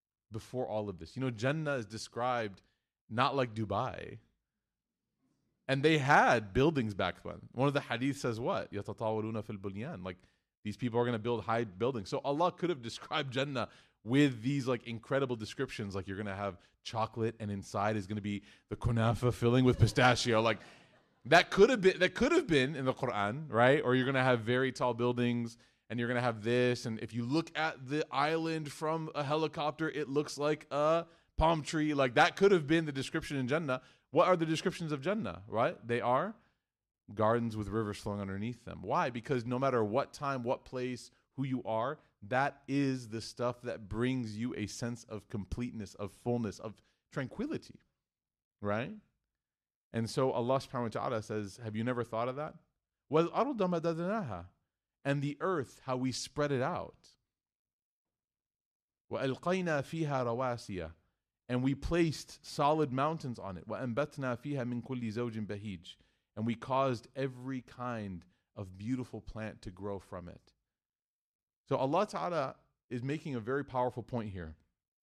before all of this? Jannah is described not like Dubai. And they had buildings back then. One of the hadith says what? يَتَطَاوَلُونَ فِي الْبُنْيَانِ. Like, these people are going to build high buildings. So Allah could have described Jannah with these like incredible descriptions. Like, you're going to have chocolate and inside is going to be the kunafa filling with pistachio. Like, that could have been in the Quran, right? Or you're going to have very tall buildings and you're going to have this. And if you look at the island from a helicopter, it looks like a palm tree. Like, that could have been the description in Jannah. What are the descriptions of Jannah, right? They are gardens with rivers flowing underneath them. Why? Because no matter what time, what place, who you are, that is the stuff that brings you a sense of completeness, of fullness, of tranquility, right? And so Allah subhanahu wa ta'ala says, have you never thought of that? وَالْأَرْضَ مَدَدْنَاهَا. And the earth, how we spread it out. وَأَلْقَيْنَا فِيهَا رَوَاسِيَ. And we placed solid mountains on it. وَأَنْبَتْنَا فِيهَا مِنْ كُلِّ زَوْجٍ بَهِيجٍ. And we caused every kind of beautiful plant to grow from it. So Allah Ta'ala is making a very powerful point here.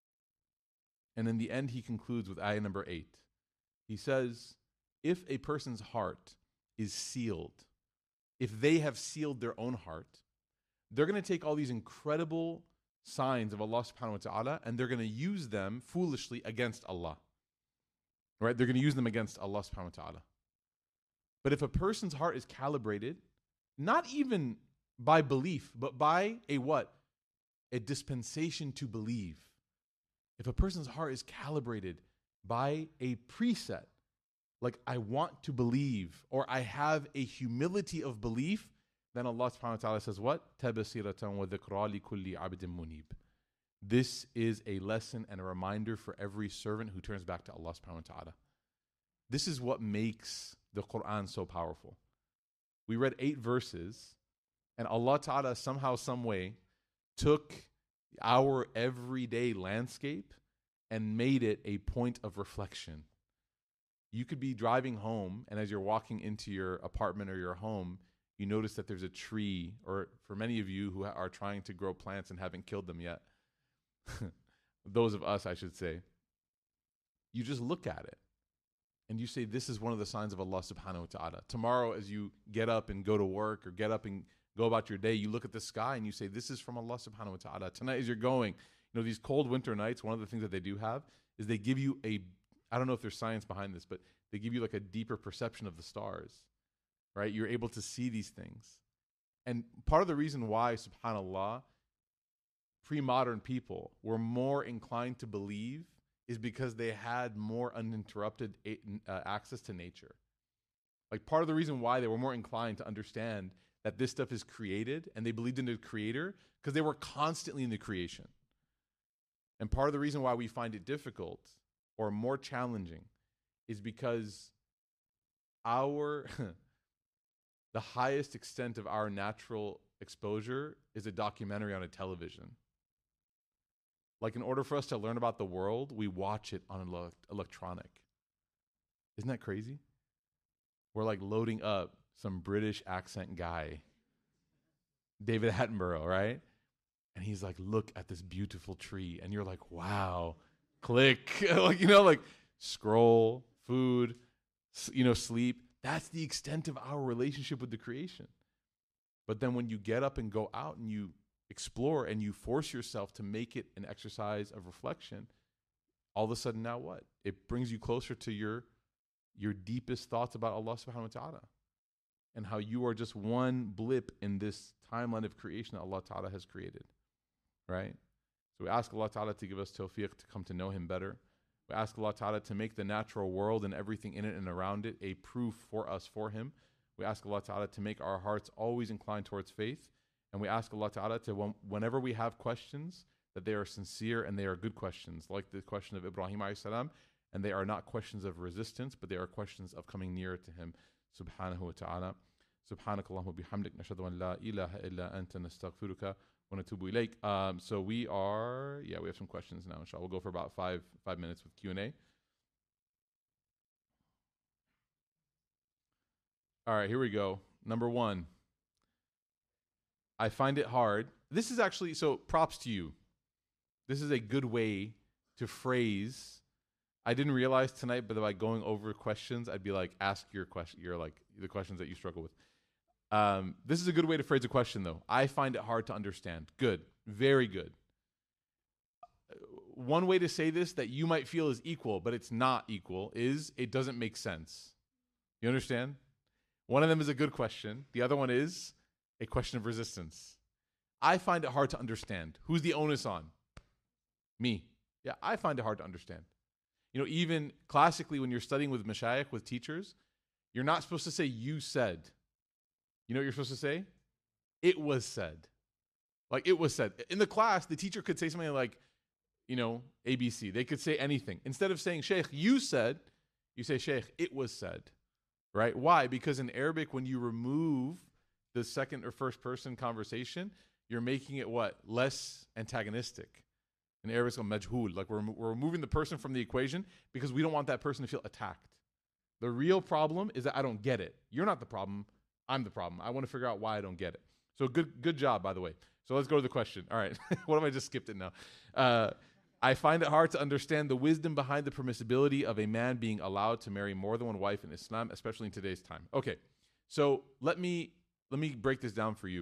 And in the end, He concludes with ayah number 8. He says, if a person's heart is sealed, if they have sealed their own heart, they're going to take all these incredible signs of Allah subhanahu wa ta'ala and they're going to use them foolishly against Allah. Right? They're going to use them against Allah subhanahu wa ta'ala. But if a person's heart is calibrated, not even by belief, but by a what? A dispensation to believe. If a person's heart is calibrated by a preset, like I want to believe, or I have a humility of belief, then Allah subhanahu wa ta'ala says what? تَبَصِيرَةً وَذِكْرَى لِكُلِّ عَبْدٍ مُنِيبٍ. This is a lesson and a reminder for every servant who turns back to Allah subhanahu wa ta'ala. This is what makes the Quran so powerful. We read 8 verses, and Allah Ta'ala somehow, some way, took our everyday landscape and made it a point of reflection. You could be driving home, and as you're walking into your apartment or your home, you notice that there's a tree, or for many of you who are trying to grow plants and haven't killed them yet, those of us, I should say, you just look at it. And you say, this is one of the signs of Allah subhanahu wa ta'ala. Tomorrow, as you get up and go to work or get up and go about your day, you look at the sky and you say, this is from Allah subhanahu wa ta'ala. Tonight, as you're going, these cold winter nights, one of the things that they do have is they give you I don't know if there's science behind this, but they give you like a deeper perception of the stars, right? You're able to see these things. And part of the reason why, subhanAllah, pre-modern people were more inclined to believe is because they had more uninterrupted access to nature. Like, part of the reason why they were more inclined to understand that this stuff is created and they believed in the creator because they were constantly in the creation. And part of the reason why we find it difficult or more challenging is because the highest extent of our natural exposure is a documentary on a television. Like, in order for us to learn about the world, we watch it on an electronic. Isn't that crazy? We're like loading up some British accent guy, David Attenborough, right? And he's like, look at this beautiful tree. And you're like, wow, click. like scroll, food, sleep. That's the extent of our relationship with the creation. But then when you get up and go out and you explore and you force yourself to make it an exercise of reflection, all of a sudden now what? It brings you closer to your deepest thoughts about Allah subhanahu wa ta'ala and how you are just one blip in this timeline of creation that Allah ta'ala has created, right? So we ask Allah ta'ala to give us tawfiq to come to know Him better. We ask Allah ta'ala to make the natural world and everything in it and around it a proof for us for Him. We ask Allah ta'ala to make our hearts always inclined towards faith. And we ask Allah Ta'ala to, whenever we have questions, that they are sincere and they are good questions, like the question of Ibrahim alayhi salam, and they are not questions of resistance, but they are questions of coming nearer to Him, subhanahu wa ta'ala. Subhanakallahumma bihamdik, nashhadu an la ilaha illa anta nastaghfiruka wa natubu ilayk. So we have some questions now, inshallah. We'll go for about five minutes with Q&A. All right, here we go. Number 1. I find it hard. This is actually, so props to you. This is a good way to phrase I didn't realize tonight, but by going over questions, I'd be like, ask your question, the questions that you struggle with. This is a good way to phrase a question, though. I find it hard to understand. Good. Very good. One way to say this that you might feel is equal, but it's not equal, is it doesn't make sense. You understand? One of them is a good question. The other one is a question of resistance. I find it hard to understand. Who's the onus on? Me. Yeah, I find it hard to understand. You know, even classically when you're studying with mashayikh, with teachers, you're not supposed to say, you said. You know what you're supposed to say? It was said. Like, it was said. In the class, the teacher could say something like, you know, ABC. They could say anything. Instead of saying, Sheikh, you said, you say, Sheikh, it was said. Right? Why? Because in Arabic, when you remove the second or first person conversation, you're making it what? Less antagonistic. In Arabic, it's called majhul. Like we're removing the person from the equation because we don't want that person to feel attacked. The real problem is that I don't get it. You're not the problem. I'm the problem. I want to figure out why I don't get it. So good job, by the way. So let's go to the question. All right. What if I just skipped it now? I find it hard to understand the wisdom behind the permissibility of a man being allowed to marry more than one wife in Islam, especially in today's time. Okay. So let me break this down for you.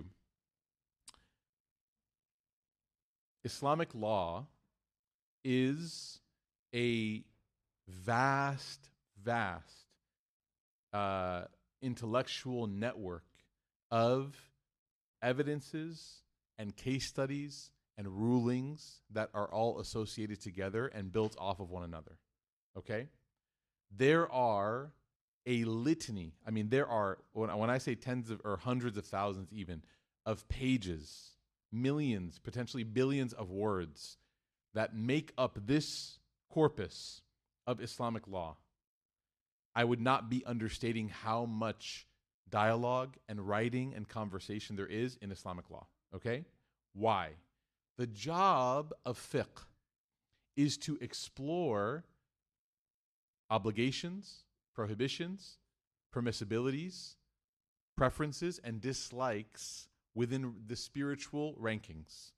Islamic law is a vast intellectual network of evidences and case studies and rulings that are all associated together and built off of one another. Okay? There are a litany. I mean, there are, when I say tens of or hundreds of thousands even, of pages, millions, potentially billions of words that make up this corpus of Islamic law. I would not be understating how much dialogue and writing and conversation there is in Islamic law. Okay? Why? The job of fiqh is to explore obligations, prohibitions, permissibilities, preferences, and dislikes within the spiritual rankings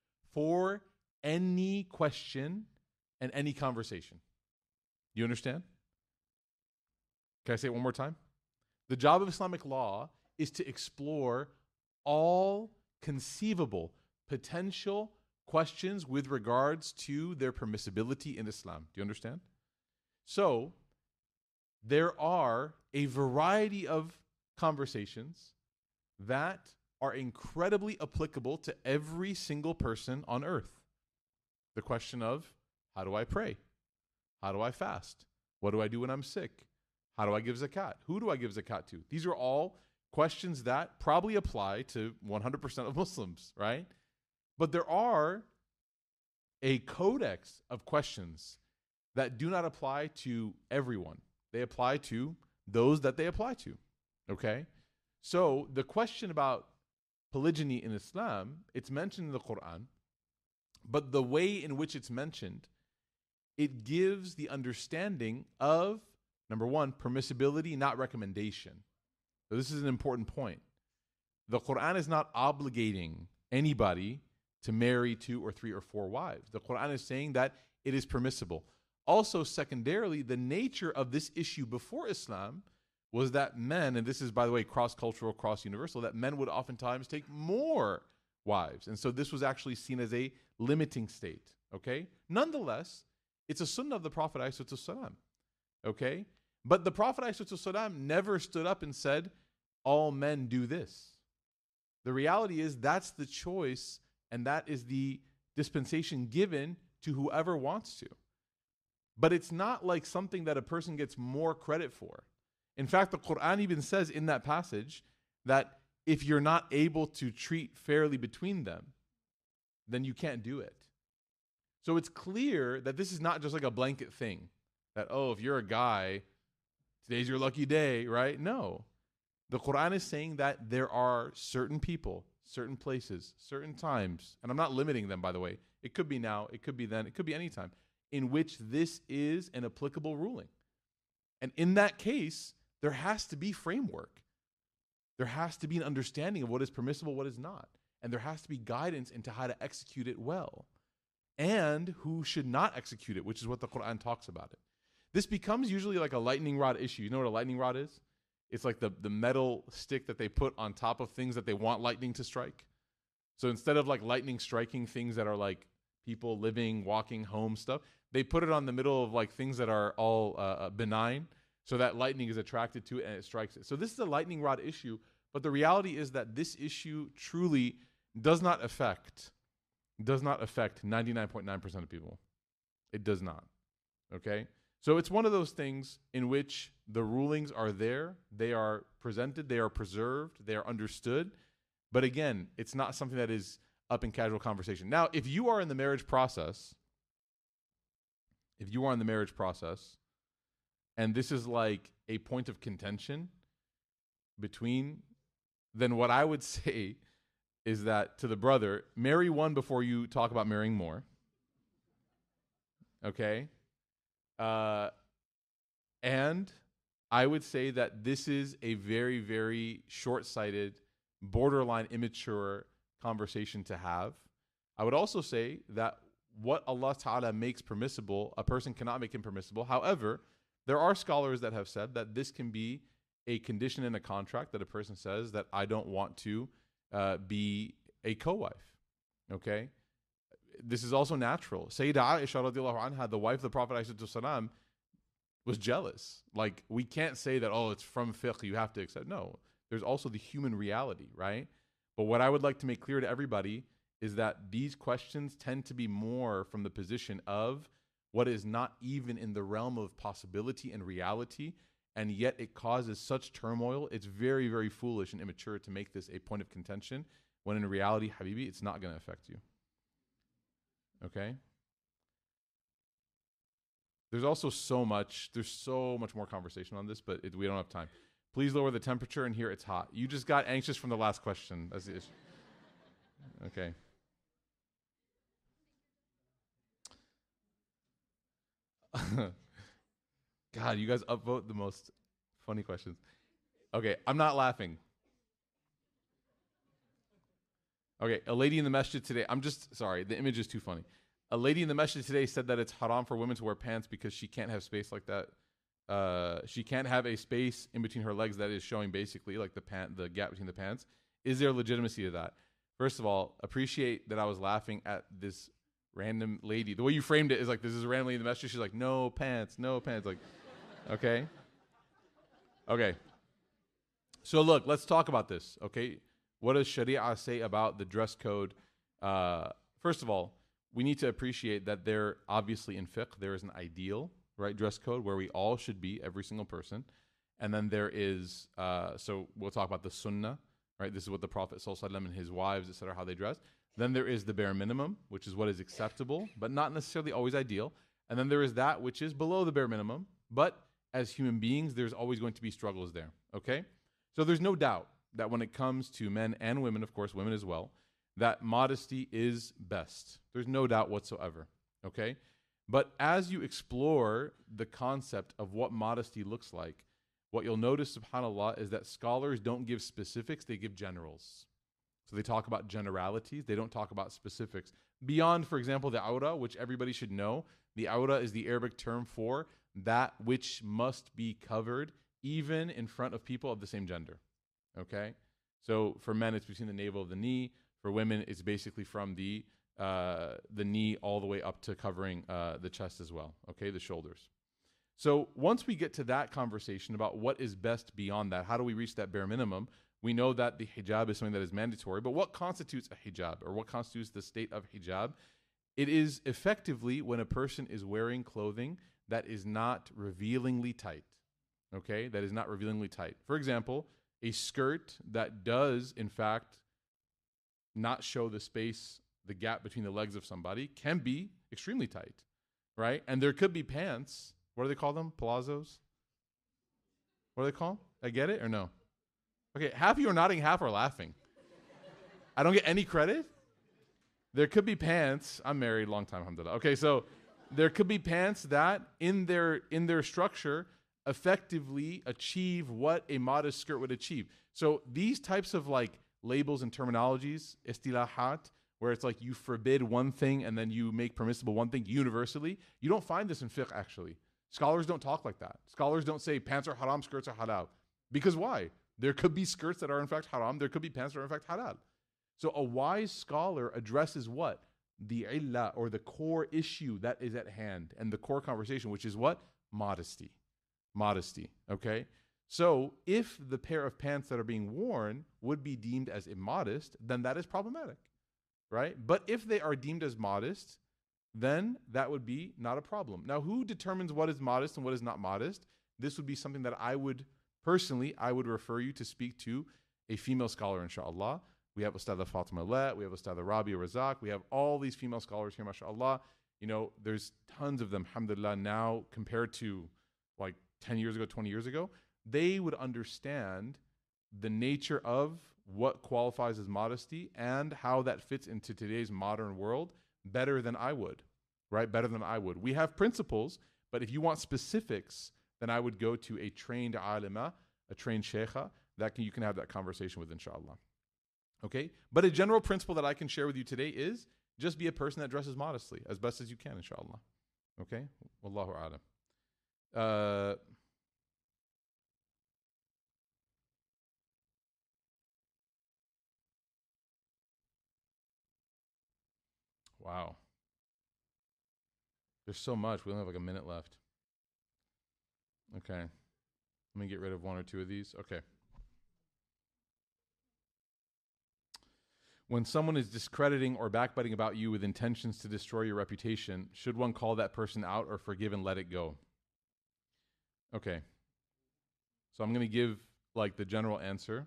for any question and any conversation. You understand? Can I say it one more time? The job of Islamic law is to explore all conceivable potential questions with regards to their permissibility in Islam. Do you understand? So, there are a variety of conversations that are incredibly applicable to every single person on earth. The question of, how do I pray? How do I fast? What do I do when I'm sick? How do I give zakat? Who do I give zakat to? These are all questions that probably apply to 100% of Muslims, right? But there are a codex of questions that do not apply to everyone. They apply to those that they apply to, okay? So the question about polygyny in Islam, it's mentioned in the Quran, but the way in which it's mentioned, it gives the understanding of, number one, permissibility, not recommendation. So this is an important point. The Quran is not obligating anybody to marry 2 or 3 or 4 wives. The Quran is saying that it is permissible. Also, secondarily, the nature of this issue before Islam was that men, and this is, by the way, cross-cultural, cross-universal, that men would oftentimes take more wives. And so this was actually seen as a limiting state, okay? Nonetheless, it's a sunnah of the Prophet ﷺ, okay? But the Prophet ﷺ never stood up and said, all men do this. The reality is that's the choice and that is the dispensation given to whoever wants to. But it's not like something that a person gets more credit for. In fact, the Quran even says in that passage that if you're not able to treat fairly between them, then you can't do it. So it's clear that this is not just like a blanket thing. That, oh, if you're a guy, today's your lucky day, right? No. The Quran is saying that there are certain people, certain places, certain times, and I'm not limiting them, by the way. It could be now, it could be then, it could be any time, in which this is an applicable ruling. And in that case, there has to be framework. There has to be an understanding of what is permissible, what is not. And there has to be guidance into how to execute it well. And who should not execute it, which is what the Quran talks about it. This becomes usually like a lightning rod issue. You know what a lightning rod is? It's like the metal stick that they put on top of things that they want lightning to strike. So instead of like lightning striking things that are like people living, walking, home stuff, they put it on the middle of like things that are all benign, so that lightning is attracted to it and it strikes it. So this is a lightning rod issue, but the reality is that this issue truly does not affect 99.9% of people. It does not. Okay? So it's one of those things in which the rulings are there, they are presented, they are preserved, they are understood. But again, it's not something that is up in casual conversation. Now, if you are in the marriage process, and this is like a point of contention between, then what I would say is that to the brother, marry one before you talk about marrying more. Okay? And I would say that this is a very, very short-sighted, borderline immature conversation to have. I would also say that what Allah Ta'ala makes permissible, a person cannot make impermissible. However, there are scholars that have said that this can be a condition in a contract that a person says that I don't want to be a co-wife. Okay? This is also natural. Sayyidah Aisha radiallahu anha, the wife of the Prophet ﷺ, was jealous. Like, we can't say that, oh, it's from fiqh, you have to accept. No, there's also the human reality, right? But what I would like to make clear to everybody is that these questions tend to be more from the position of what is not even in the realm of possibility and reality, and yet it causes such turmoil. It's very, very foolish and immature to make this a point of contention, when in reality, Habibi, it's not going to affect you. Okay? There's so much more conversation on this, but we don't have time. Please lower the temperature, and here it's hot. You just got anxious from the last question. That's the issue. Okay. God, you guys upvote the most funny questions. Okay, I'm not laughing. Okay, a lady in the masjid today, sorry, the image is too funny. A lady in the masjid today said that it's haram for women to wear pants because she can't have space like that. She can't have a space in between her legs that is showing basically like the gap between the pants. Is there legitimacy to that? First of all, appreciate that I was laughing at this random lady. The way you framed it is like, this is a random lady in the masjid. She's like, no pants. Like, okay. Okay. So look, let's talk about this, okay? What does Sharia say about the dress code? First of all, we need to appreciate that there, obviously in fiqh, there is an ideal, right, dress code where we all should be, every single person. And then there is, so we'll talk about the sunnah, right? This is what the Prophet ﷺ and his wives, etc., how they dress. Then there is the bare minimum, which is what is acceptable, but not necessarily always ideal. And then there is that which is below the bare minimum. But as human beings, there's always going to be struggles there, okay? So there's no doubt that when it comes to men and women, of course, women as well, that modesty is best. There's no doubt whatsoever, okay? But as you explore the concept of what modesty looks like, what you'll notice, subhanAllah, is that scholars don't give specifics, they give generals. So they talk about generalities, they don't talk about specifics. Beyond, for example, the awra, which everybody should know, the awra is the Arabic term for that which must be covered even in front of people of the same gender, okay? So for men, it's between the navel of the knee. For women, it's basically from the knee all the way up to covering the chest as well, okay, the shoulders. So once we get to that conversation about what is best beyond that, how do we reach that bare minimum? We know that the hijab is something that is mandatory, but what constitutes a hijab, or what constitutes the state of hijab? It is effectively when a person is wearing clothing that is not revealingly tight, okay, that is not revealingly tight. For example, a skirt that does, in fact, not show the space, the gap between the legs of somebody can be extremely tight, right? And there could be pants. What do they call them? Palazzos? What are they called? I get it or no? Okay, half of you are nodding, half are laughing. I don't get any credit? There could be pants. I'm married a long time, alhamdulillah. Okay, so there could be pants that in their structure effectively achieve what a modest skirt would achieve. So these types of like labels and terminologies, istilahat, where it's like you forbid one thing and then you make permissible one thing universally, you don't find this in fiqh actually. Scholars don't talk like that. Scholars don't say pants are haram, skirts are halal. Because why? There could be skirts that are in fact haram. There could be pants that are in fact halal. So a wise scholar addresses what? The illah, or the core issue that is at hand, and the core conversation, which is what? Modesty. Modesty, okay? So if the pair of pants that are being worn would be deemed as immodest, then that is problematic, right? But if they are deemed as modest, then that would be not a problem. Now, who determines what is modest and what is not modest? This would be something that I would refer you to speak to a female scholar, inshallah. We have Ustadha Fatima Let, we have Ustadha Rabia Razak, we have all these female scholars here, mashallah. You know, there's tons of them, alhamdulillah, now compared to like 10 years ago, 20 years ago. They would understand the nature of what qualifies as modesty and how that fits into today's modern world better than I would, right? Better than I would. We have principles, but if you want specifics, then I would go to a trained alima, a trained sheikha, you can have that conversation with, inshallah. Okay? But a general principle that I can share with you today is just be a person that dresses modestly as best as you can, inshallah. Okay? Wallahu a'lam. Wow. There's so much. We only have like a minute left. Okay. Let me get rid of one or two of these. Okay. When someone is discrediting or backbiting about you with intentions to destroy your reputation, should one call that person out or forgive and let it go? Okay. So I'm going to give like the general answer.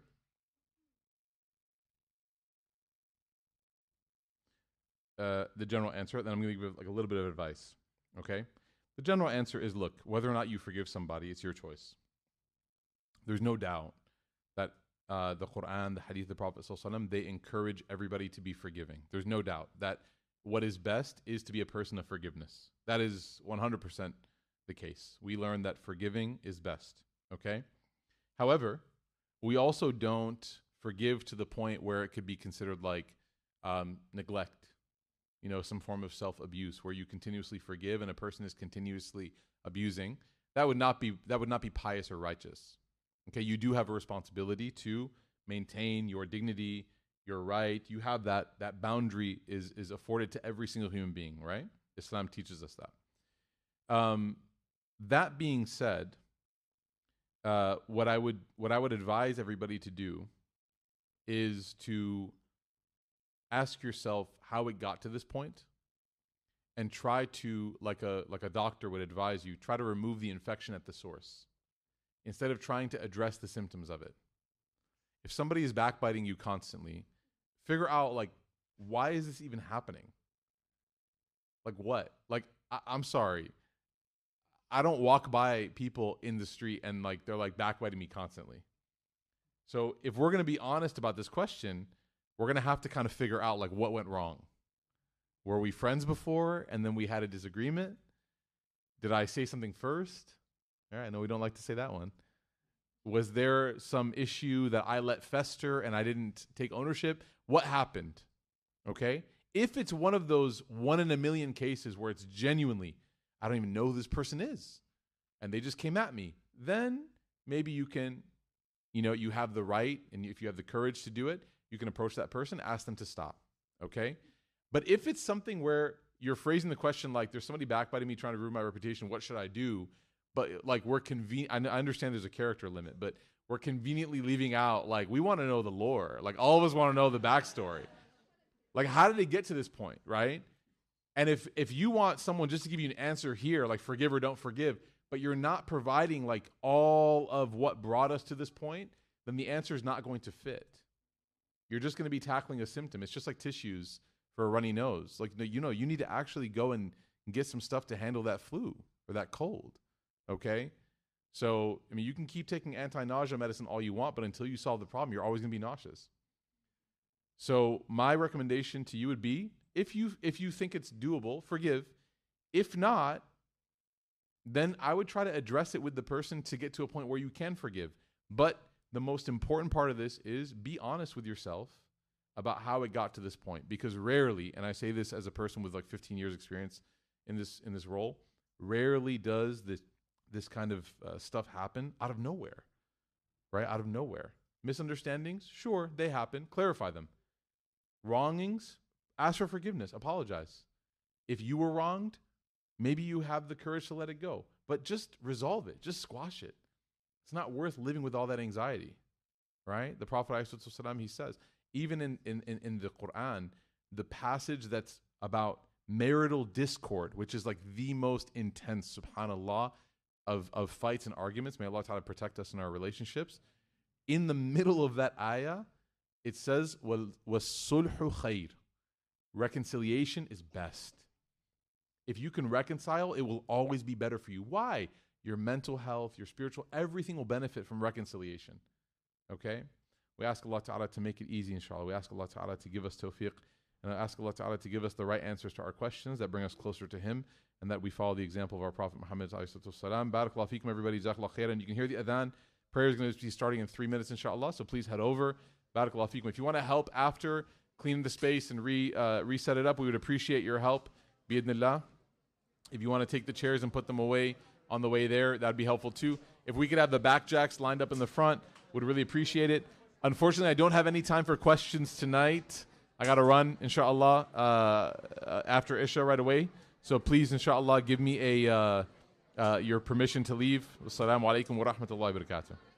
Then I'm going to give like a little bit of advice. Okay? The general answer is, look, whether or not you forgive somebody, it's your choice. There's no doubt that the Quran, the Hadith of the Prophet ﷺ, they encourage everybody to be forgiving. There's no doubt that what is best is to be a person of forgiveness. That is 100% the case. We learn that forgiving is best. Okay? However, we also don't forgive to the point where it could be considered like neglect. You know, some form of self-abuse where you continuously forgive and a person is continuously abusing. That would not be pious or righteous. Okay, you do have a responsibility to maintain your dignity, your right. You have that boundary is afforded to every single human being, right? Islam teaches us that. That being said, what I would advise everybody to do is to ask yourself how it got to this point and try to, like a doctor would advise you, try to remove the infection at the source instead of trying to address the symptoms of it. If somebody is backbiting you constantly, figure out like, why is this even happening? Like what? Like, I'm sorry. I don't walk by people in the street and like they're like backbiting me constantly. So if we're going to be honest about this question, we're going to have to kind of figure out like what went wrong. Were we friends before and then we had a disagreement? Did I say something first? All right, I know we don't like to say that one. Was there some issue that I let fester and I didn't take ownership? What happened? Okay? If it's one of those 1 in a million cases where it's genuinely, I don't even know who this person is, and they just came at me, then maybe you can, you have the right, and if you have the courage to do it, you can approach that person, ask them to stop. Okay? But if it's something where you're phrasing the question like, there's somebody backbiting me trying to ruin my reputation, what should I do? But like I understand there's a character limit, but we're conveniently leaving out, like, we want to know the lore. Like, all of us want to know the backstory. Like, how did they get to this point, right? And if you want someone just to give you an answer here, like forgive or don't forgive, but you're not providing like all of what brought us to this point, then the answer is not going to fit. You're just going to be tackling a symptom. It's just like tissues for a runny nose. Like, you need to actually go and get some stuff to handle that flu or that cold. Okay? So, I mean, you can keep taking anti-nausea medicine all you want, but until you solve the problem, you're always going to be nauseous. So my recommendation to you would be, if you think it's doable, forgive. If not, then I would try to address it with the person to get to a point where you can forgive. But the most important part of this is be honest with yourself about how it got to this point. Because rarely, and I say this as a person with like 15 years experience in this role, rarely does this kind of stuff happen out of nowhere, right? Out of nowhere. Misunderstandings, sure, they happen. Clarify them. Wrongings, ask for forgiveness. Apologize. If you were wronged, maybe you have the courage to let it go. But just resolve it. Just squash it. It's not worth living with all that anxiety, right? The Prophet ﷺ, he says, even in the Quran, the passage that's about marital discord, which is like the most intense, subhanAllah, of fights and arguments. May Allah Ta'ala protect us in our relationships. In the middle of that ayah, it says, وَالصُّلْحُ خَيْرٌ. Reconciliation is best. If you can reconcile, it will always be better for you. Why? Your mental health, your spiritual, everything will benefit from reconciliation. Okay? We ask Allah Ta'ala to make it easy, inshallah. We ask Allah Ta'ala to give us tawfiq. And I ask Allah Ta'ala to give us the right answers to our questions that bring us closer to Him, and that we follow the example of our Prophet Muhammad sallallahu alaihi wasallam. Barakallahu feekum, everybody. Jazakallah khairan. You can hear the adhan. Prayer is going to be starting in 3 minutes, inshallah. So please head over. Barakallahu feekum. If you want to help after cleaning the space and reset it up, we would appreciate your help. Bi'idhnillah. If you want to take the chairs and put them away on the way there, that'd be helpful too. If we could have the back jacks lined up in the front, would really appreciate it. Unfortunately, I don't have any time for questions tonight. I got to run, inshallah, after Isha right away. So please, inshallah, give me your permission to leave. Wassalamu alaikum wa rahmatullahi wa barakatuh.